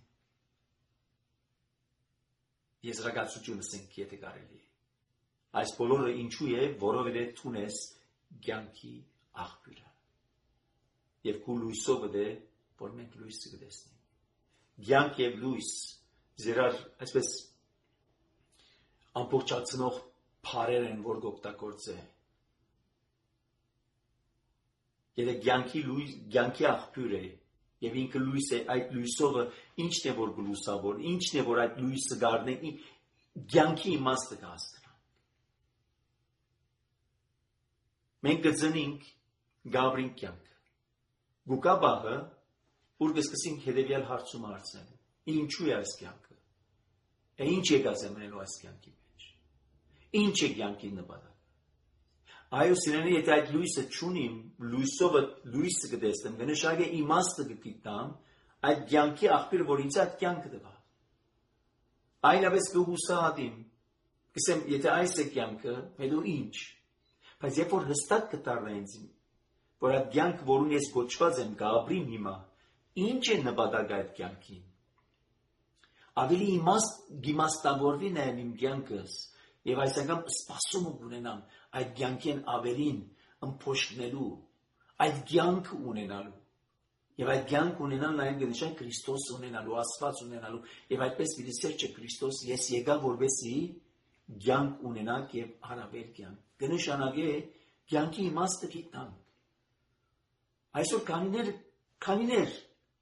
S2: Եզրակացությունը ասենք, եթե կարելի է։ Այս բոլորը ինչու է, որովհետև թունես կյանքի աղբյուրը։ Եվ քու լույսով է, որ մենք լույսը կտեսնենք։ Կյանք եւ լույս, զերար, այսպես ամբողջացնող բառեր են, որ կօգտագործե։ Եթե կյանքի լույս, կյանքի աղբյուր է, եւ ինքը լույս է, այդ լույսովը ինչն է որ գլուսավոր, ինչն է որ այդ լույսը գարնե, կյանքի իմաստը կհասնի։ Մենք կծնենք գաբրին կյանք։ Գուկա բաղը, ուր կսկսենք հետևյալ հարցումը հարցնելու։ Ինչու է այս կյանքը։ Է ինչ եկած է մնելու այս կյանքի մեջ։ Ինչ է կյանքի նպատակը։ Այո, սիրելի, եթե այդ լույսը չունիմ, լույսովը լույսը կտեսնեմ, կնշանակե իմաստը կգտնամ, այդ կյանքի աղբյուրը, որ ինձ այդ կյանքը տվա։ Այլապես կհուսահատիմ, կսեմ, եթե այս է կյանքը, հետո ինչ։ Բայց երբ որ հստակ կդառնա ինձ, որ այդ կյանքը, որուն ես կոչված եմ, կապրիմ հիմա, ինչ է նպատակը այդ կյանքին։ Ավելի իմաստ գիմաստավորվի նաև իմ կյանքս, եւ այս անգամ սպասում ունենամ այդ կյանքին ավելին ըմփոշխնելու, այդ կյանքը ունենալու։ Եվ այդ կյանք ունենալ նաև կնշանակի Քրիստոս ունենալու, Աստված ունենալու, եւ այդպես պիտի սերճե Քրիստոս, ես եկա որպեսզի կյանք ունենանք եւ հարաբեր կյանք։ Կնշանակի կյանքի իմաստը գիտնանք։ Այսօր քանիներ, քանիներ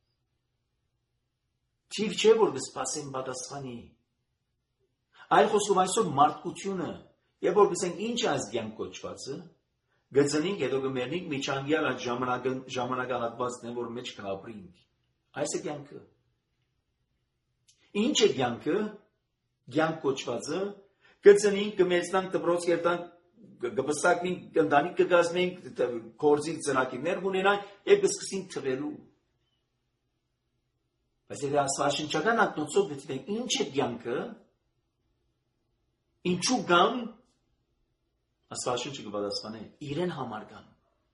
S2: Չիվ չէ որ կսպասեն պատասխանի։ Այլ խոսքով այսօր մարդկությունը, երբ որ գսենք ինչ այս կյանք կոչվածը, գծնենք հետո կմեռնենք միջանկյալ այդ ժամանակահատվածն է, որ մեջ կապրենք։ Այս է կյանքը։ Ինչ է կյանքը, կյանք կոչվածը, գծնենք, կմերձնանք, դպրոց կերտանք, կպստակնենք, ընտանիք կգազմենք, գործի ծրագիրներ ունենանք եւ կսկսենք թվելու։ Բայց եթե աստվածաշնչական ակնոցով դիտենք ինչ է կյանքը, ինչու գամ, աստվածաշունչը կպատասխանե իրեն համար գամ։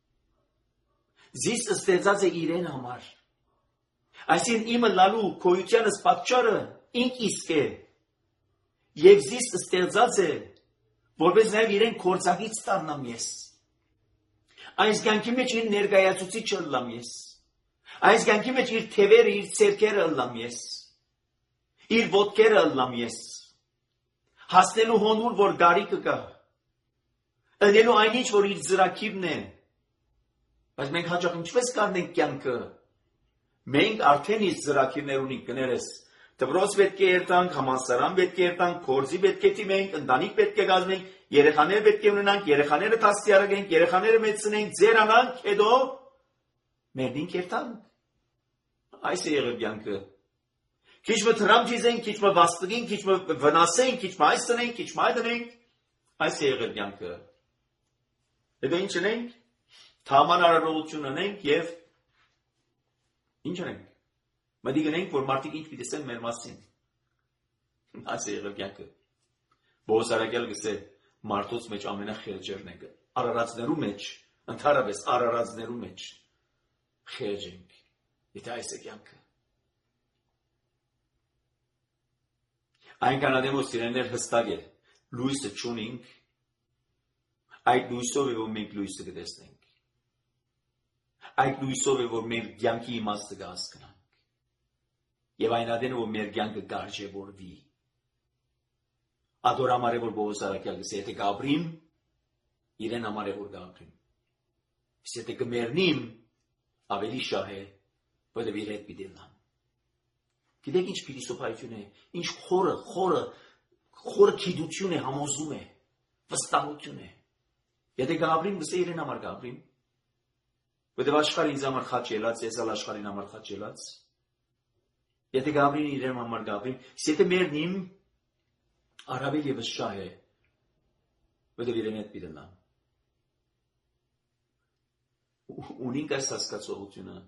S2: Զիս ստեղծած է իրեն համար։ Այսինքն իմը լալու քոյությանս պատճառը ինք իսկ է։ Եվ զիս ստեղծած է, որպես նաև իրեն կործակից տառնամ ես։ Այս կյանքի մեջ իրեն ներկայացուցիչ չլամ ես։ Այս կյանքի մեջ իր թևերը, իր ցերկերը ըլլամ ես, իր ոտքերը ըլլամ ես, հասնելու հոնուր, որ գարիկը կա, ընելու այնինչ, որ իր ծրագիրն է, բայց մենք հաճախ ինչպես կանենք կյանքը, մենք արդեն իր ծրագիրներ ունենք, կներես, դպրոց պետք է երթանք, համալսարան պետք է երթանք, գործի պետք է թիմենք, ընտանիք պետք է կազմենք, երեխաներ պետք է ունենանք, երեխաները դաստիարակենք, երեխաները մեծնենք, ձերանանք, հետո մերնինք երթանք։ Այս է եղել կյանքը։ Քիչ մը թրամ ճիզենք, քիչ մը վաստկենք, քիչ մը վնասենք, քիչ մը այս տնենք, քիչ մը այդ տնենք, այս է եղել կյանքը։ Հետո ինչ ունենք, թաման արարողություն ունենք եւ ինչ ունենք։ Մտի գնենք, որ մարդիկ ինչ պիտի ասեն մեր մասին։ Այս է եղել կյանքը։ Բոս արագել գսե մարդոց մեջ ամենախելջերն է։ Արարածներու մեջ, ընդհանրապես արարածներու մեջ խելջ ենք։ Եթե այս է կյանքը։ Այնքան ադեմ որ սիրեներ հստակ է, լույսը չունենք, այդ լույսով է, որ մենք լույսը կտեսնենք։ Այդ լույսով է, որ մեր կյանքի իմաստը կհասկանանք։ Եվ այն ադենը, որ մեր կյանքը գարժևորվի։ Ադոր համար է, որ Բոս արաքյալ գսե, եթե գաբրիմ, իրեն համար է, որ գաբրիմ։ Եթե կմերնիմ, ավելի շահ է, որտև իր հետ պիտի լամ։ Գիտեք ինչ փիլիսոփայություն է, ինչ խորը, խորը, խորը գիտություն է, համոզում է, վստահություն է։ Եթե գաբրիմ, գսե իրեն համար գաբրիմ։ Որտև աշխարհը ինձ համար խաչ ելած, ես ալ աշխարհին համար խաչ ելած։ Եթե գաբրին իրեն համար գաբրին, եթե մերնիմ, առավել ևս շահ է, որտև իրեն հետ պիտի լամ։ Ունենք այս հասկացողությունը,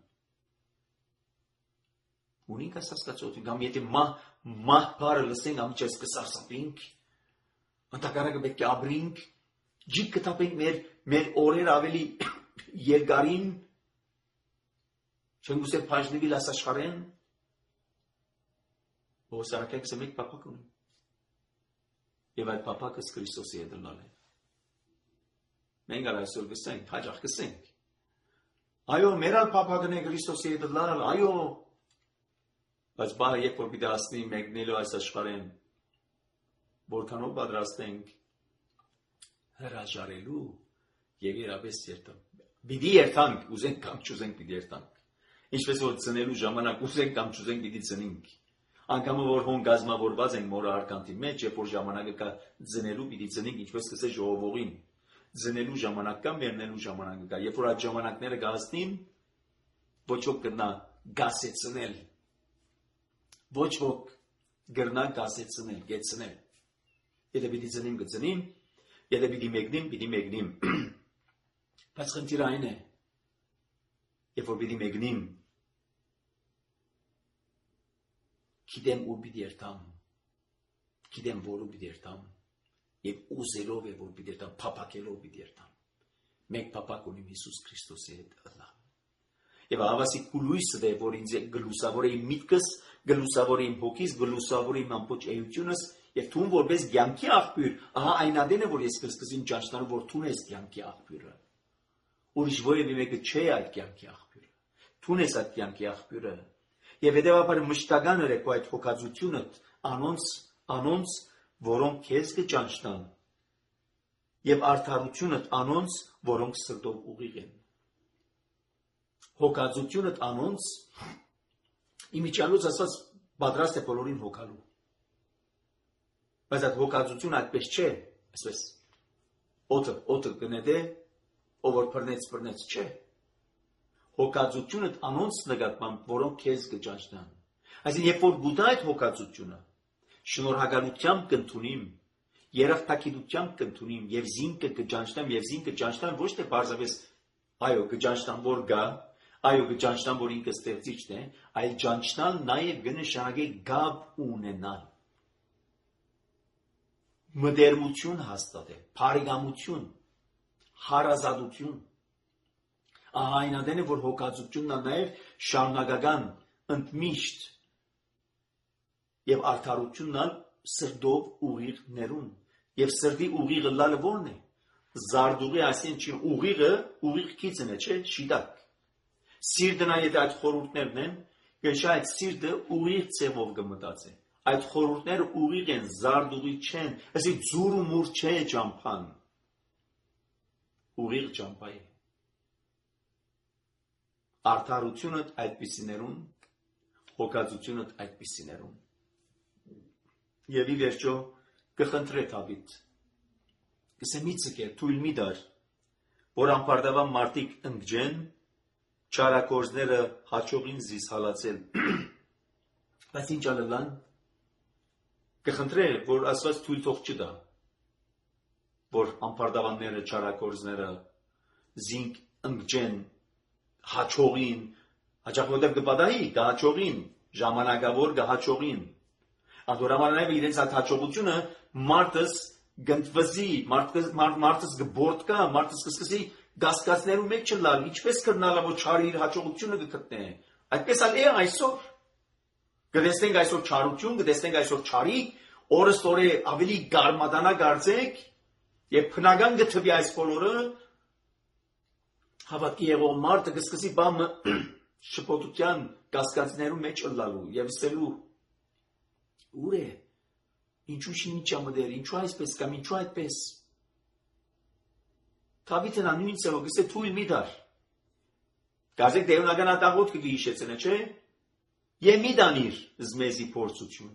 S2: ունենք այս հասկացողությունը, կամ եթե մահ բարը լսենք, ամիջայս կսարսափենք, ընդհակառակը պետք է ապրենք, ջիք կտապենք մեր օրեր ավելի երկարին, չենք ուզել բաժնվել այս աշխարհեն, Բոս արաքյալը մեկ պապակ ունի, եւ այդ պապակը Քրիստոսի հետ լալ է։ Մենք այսօր գսենք, հաջող գսենք։ Այո, մեր ալ պապակն է Քրիստոսի հետ լալ, այո, բայց բարը երբ որ պիտի ասնի մեկնելու այս աշխարհեն, որքանով պատրաստ ենք հրաժարելու եւ իրապես երթանք։ Պիտի երթանք, ուզենք կամ չուզենք պիտի երթանք։ Ինչպես որ ծնելու ժամանակ ուզենք կամ չուզենք պիտի ծնենք։ Անկամ որ հոն գազմավորված ենք մորը արկանտի մեջ, երբ որ ժամանակը կա ծնելու պիտի ծնենք, ինչպես կսե ժողովողին։ Ծնելու ժամանակ կա, մեռնելու ժամանակը կա։ Երբ որ այդ ժամանակները գացնին, ոչ ոք կնա գասեցնել։ Ոչ ոք գրնա գասեցնել, գեցնել։ Եթե պիտի ծնիմ, կծնիմ, եթե պիտի մեկնիմ, պիտի մեկնիմ։ Բայց խնդիրը այն է, երբ որ պիտի մեկնիմ, գիտեմ ուր պիտի երթամ, գիտեմ որու պիտի երթամ, եւ ուզելով է որ պիտի երթամ, փափակելով պիտի երթամ։ Մեկ փափակ ունիմ Հիսուս Քրիստոսի հետ ըլլամ։ Եվ ավասի կուլույսը դե որ ինձ գլուսավոր է իմ միտքս, գլուսավոր է իմ հոգիս, գլուսավոր է իմ ամբողջ էությունս, եւ թուն որպես կյանքի աղբյուր, ահա այն ադենը որ ես կսկսին ճաշտանու որ թուն ես կյանքի աղբյուրը։ Ուրիշ որևէ մեկը չէ այդ կյանքի աղբյուրը։ Թուն ես այդ կյանքի աղբյուրը։ Եվ հետևաբար մշտական էր այդ հոգածությունը անոնց, անոնց, որոնք քեզ կճանչնան, եւ արդարությունը անոնց, որոնք սրտով ուղիղ են։ Հոգածությունը անոնց, իմիջիալուց ասած պատրաստ է բոլորին հոգալու։ Բայց այդ հոգածությունը այդպես չէ, այսպես օդը, օդը կնետե, ով որ բռնեց, բռնեց չէ։ Հոգածությունը անոնց նկատմամբ, որոնք քեզ կճանչնան։ Այսինքն, երբ որ գուտա այդ հոգածությունը, շնորհակալությամբ կընդունիմ, երախտագիտությամբ կընդունիմ եւ զինքը կճանչնամ եւ զինքը ճանչնամ ոչ թե բարձրապես այո կճանչնամ որ գա, այո կճանչնամ որ ինքը ստեղծիչն է, այլ ճանչնալ նաեւ կնշանակի գաբ ունենալ։ Մտերմություն հաստատել, բարեկամություն, հարազատություն։ Ահա այն ադենը, որ հոգածությունն է նաև շարունակական, ընդմիշտ եւ արդարությունն սրտով ուղիղ ներուն եւ սրտի ուղիղը լալը ո՞րն է։ Զարդուղի այսինքն ուղիղը ուղիղ քիծն է, չէ՞, շիտակ։ Սիրտն այդ այդ խորհուրդներն են, գեշ այդ սիրտը ուղիղ ցևով կմտածի։ Այդ խորհուրդները ուղիղ են, զարդուղի չեն, ասի ձուր ու մուր չէ ճամփան։ Ուղիղ ճամփայի։ Արդարությունը այդպիսիներուն, հոգածությունը այդպիսիներուն։ Եվ ի վերջո կխնդրե Դավիթ։ Կսե մի ցկե թույլ մի դար, որ անպարտավան մարդիկ ընկջեն, չարակորձները հաճողին զիս հալացել։ Բայց ինչ ալելան, կխնդրե, որ ասված թույլ թող չտա, որ անպարտավանները, չարակորձները զինք ընկջեն, հաճողին, հաճախ որտեղ կպատահի, կհաճողին, ժամանակավոր կհաճողին։ Անդորամանայով իրենց այդ հաճողությունը մարդս գնդվզի, մարդս կբորդկա, մարդս կսկսի գասկածներու մեջ չլալ, ինչպես կրնալա, որ չարի իր հաճողությունը կգտնե։ Այդպես ալ է այսօր։ Կտեսնենք այսօր չարություն, կտեսնենք այսօր չարի, օրս օրե ավելի գարմադանա գարձեք, եւ բնական կթվի այս բոլորը, հավատքի եղող մարդը կսկսի բամը շփոթության գասկածներու մեջ լալու եւ ասելու ուր է, ինչու շինի չամդեր, ինչու այսպես կամ ինչու այդպես։ Դավիթն անույն ցավը գսե թույլ մի դար։ Գազեք դեյոնական ատաղոտ կգի հիշեցնե, չէ։ Եվ մի դանիր զմեզի փորձություն։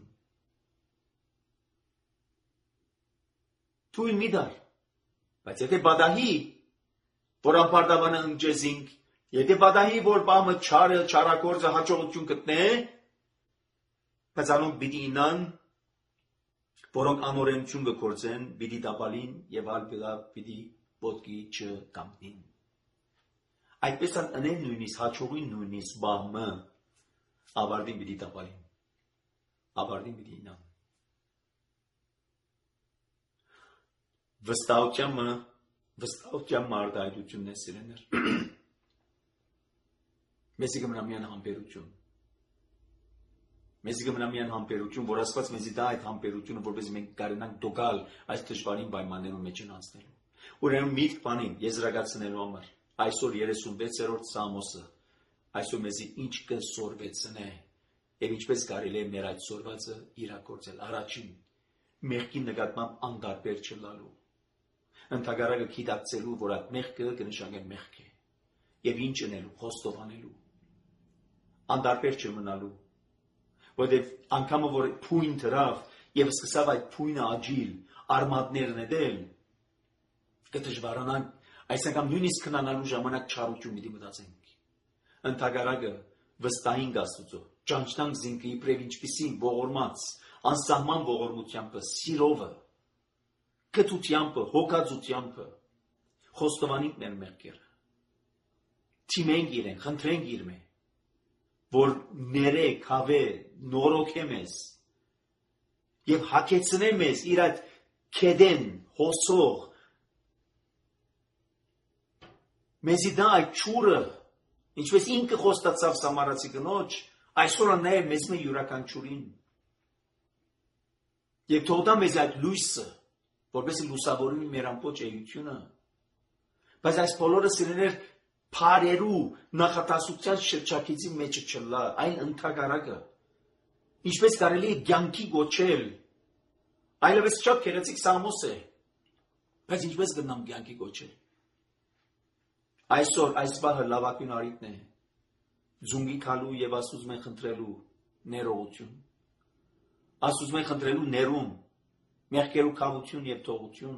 S2: Թույլ մի դար։ Բայց եթե բադահի, որ անպարտավանը ընջեզինք, եթե բադահի, որ բամը չարը, չարակորձը հաճողություն գտնե, բայց անոնք պիտի ինան, որոնք անօրենություն կգործեն, պիտի տապալին եւ ալբիլա պիտի ոտքի չկանգնին։ Այդպես ան ընեն նույնիսկ հաճողին նույնիսկ բամը ավարտին պիտի տապալին։ Ավարտին պիտի ինան։ Վստահությամբ վստահությամբ մարդայդությունն է սիրեներ։ Մեզի կմնա միան համբերություն։ Մեզի կմնա միան համբերություն, որ Աստված մեզի դա այդ համբերությունը, որպես մենք կարենանք դոգալ այս դժվարին պայմաններում մեջ անցնելու։ Ուրեմն միտք բանին եզրակացնելու համար այսօր երեսունվեցերորդ Սամոսը այսօր մեզի ինչ կսորվեցնե եւ ինչպես կարելի է մեր այդ սորվածը իրագործել։ Առաջին մեղքի նկատմամբ անդարբեր չլալու։ Ընդհանրակը գիտակցելու, որ այդ մեղքը կնշանակե մեղք է եւ ինչ անելու, խոստովանելու։ Անդարբեր չմնալու, որովհետեւ անգամը որ փույն դրավ եւ սկսավ այդ փույնը աճիլ, արմատներն էդել, կդժվարանան, այս անգամ նույնիսկ քնանալու ժամանակ չարություն պիտի մտածենք։ Ընդհանրակը վստահին Աստծո, ճանչնանք զինքը իբրև ինչպիսին ողորմած, անսահման ողորմությամբ, սիրովը, կտությամբ, հոգածությամբ, խոստովանենք մեր մեղքերը։ Թիմենք իրեն, խնդրենք իր մե, որ ներե, քավե, նորոգե մեզ եւ հակեցնե մեզ իր այդ քեդեն, հոսող մեզի դա այդ ճուրը, ինչպես ինքը խոստացավ Սամարացի կնոջ, այսօր նաեւ մեզ մե յուրաքանչյուրին։ Եվ թող դա մեզ այդ լույսը, որպես լուսավորի մեր ամբողջ էությունը։ Բայց այս բոլորը սիրեներ փարերու նախատասության շրջակիցի մեջ չլա, այն ընդհանրակը։ Ինչպես կարելի է կյանքի գոչել, այլևս շատ քերեցիկ Սամոս է, բայց ինչպես գտնամ կյանքի գոչել։ Այսօր այս բահը լավագույն արիտն է, ձունգի քալու եւ Աստծուց մեն խնդրելու ներողություն, Աստծուց մեն խնդրելու ներում, մեղքերու քավություն եւ թողություն։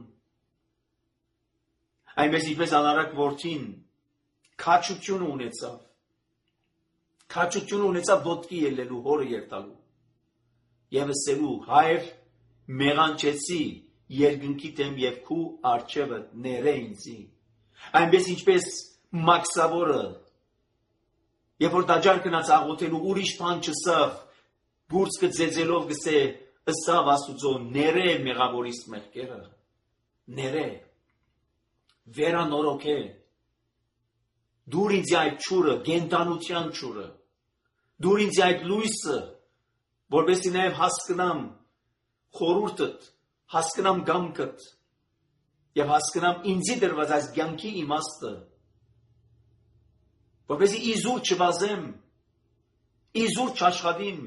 S2: Այնպես ինչպես անարակ որդին քաչություն ունեցավ, քաչություն ունեցավ ոտքի ելնելու, հորը երթալու, եւ ասելու հայր մեղանչեցի երկնքի դեմ եւ քու արջևը ներե ինձի։ Այնպես ինչպես մաքսավորը, երբ որ դաջար գնաց աղոթելու ուրիշ բան չսավ, բուրցքը ձեձելով գսե ըսավ Աստուծո ներե մեղավորիս մեղքերը, ներե, վերանորոգե, դուր ինձ այդ ճուրը, գենտանության ճուրը, դուր ինձ այդ լույսը, որպեսզի նաև հասկնամ խորհուրդդ, հասկնամ գամքդ եւ հասկնամ ինձի դրված այս կյանքի իմաստը, որպեսզի իզուր չվազեմ, իզուր չաշխատիմ,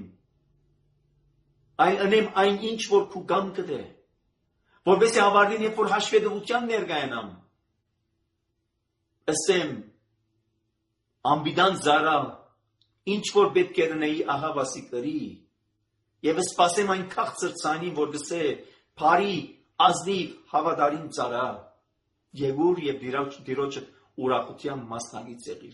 S2: այլ ընեմ այն ինչ որ քու կամքը դե, որպեսզի ավարտին երբ որ հաշվետվության ներկայանամ, ասեմ ամբիդան զարա, ինչ որ պետք է ունեի ահավասիկների, եւ սպասեմ այն քաղցր ցանին, որ գսե բարի ազնիվ հավատարիմ ծառա, եւ ուր եւ դիրոջը ուրախության մասնագից եղիր։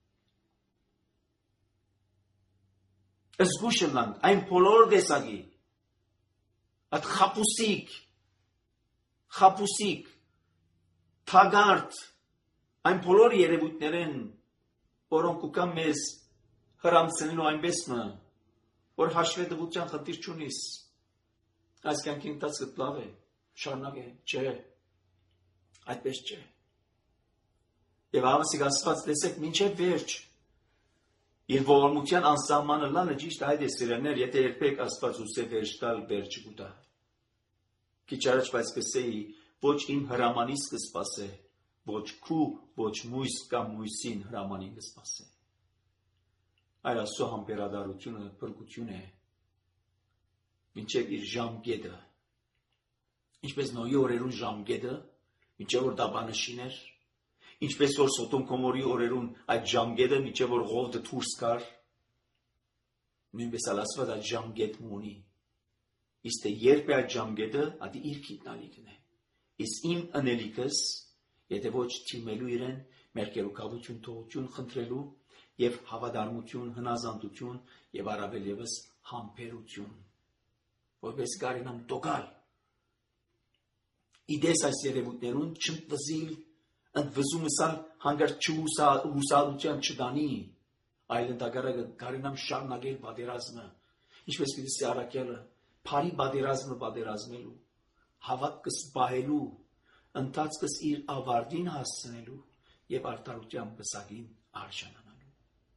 S2: Զգուշլան այն բոլոր դեսագի, այդ խապուսիկ, խապուսիկ, թագարդ, այն բոլոր երևույթներեն, որոնք ուկա մեզ հրամցնելու այնպես մը, որ հաշվետվության խնդիր չունիս, այս կյանքի ընթացքդ լավ է, շարունակ է, չէ, այդպես չէ։ Եվ ավասիկ ասված տեսեք մինչև վերջ, իր ողորմության անսահմանը լանը ճիշտ այդ է սիրելներ, եթե երբեք Աստված ուզե վերջ տալ, վերջ կուտա։ Քիչ առաջ բայց կսեի, ոչ իմ հրամանից կսպասե, ոչ քու, ոչ մույս կամ մույսին հրամանին կսպասե։ Այլ Աստծո համբերադարությունը փրկություն է, մինչև իր ժամկետը, ինչպես Նոյի օրերուն ժամկետը, մինչև որ դաբանշին էր, ինչպես որ Սոդոմ Գոմորի օրերուն այդ ժամկետը, մինչև որ Ղովդը դուրս գար, նույնպես Աստված այդ ժամկետը ունի։ Իսկ երբ է այդ ժամկետը, ադի իր գիտնալիքն է։ Իսկ իմ անելիքս, եթե ոչ թիմելու իրեն, մեր կերուկավություն թողություն խնդրելու եւ հավատարմություն, հնազանդություն եւ առավել եւս համբերություն, որպես կարենամ տոկալ։ Իդես այս երևույթներուն չմտզիլ, ընդվզումսալ հանգարտ չհուսալության չդանի, այլ ընդհակառակը կարենամ շարունակել պատերազմը, ինչպես գիտի Առաքյալը, բարի պատերազմը պատերազմելու, հավատքս պահելու, ընթացքս իր ավարտին հասցնելու եւ արդարության բսակին արժանանալու։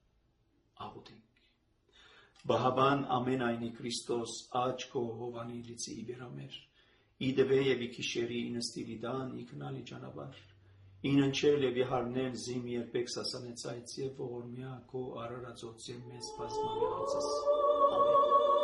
S2: Աղոթենք։ Բահաբան ամեն այնի Քրիստոս աճ քո հովանի լիցի իբերամեր, իդվե եւ իքիշերի ինստիլի դան իքնալի ճանապարհ, ինընչել եւ իհարնել զիմ երբեք սասանեցայց եւ ողորմյա քո արարածոցի մեծ բազմամիացս։ Ամեն։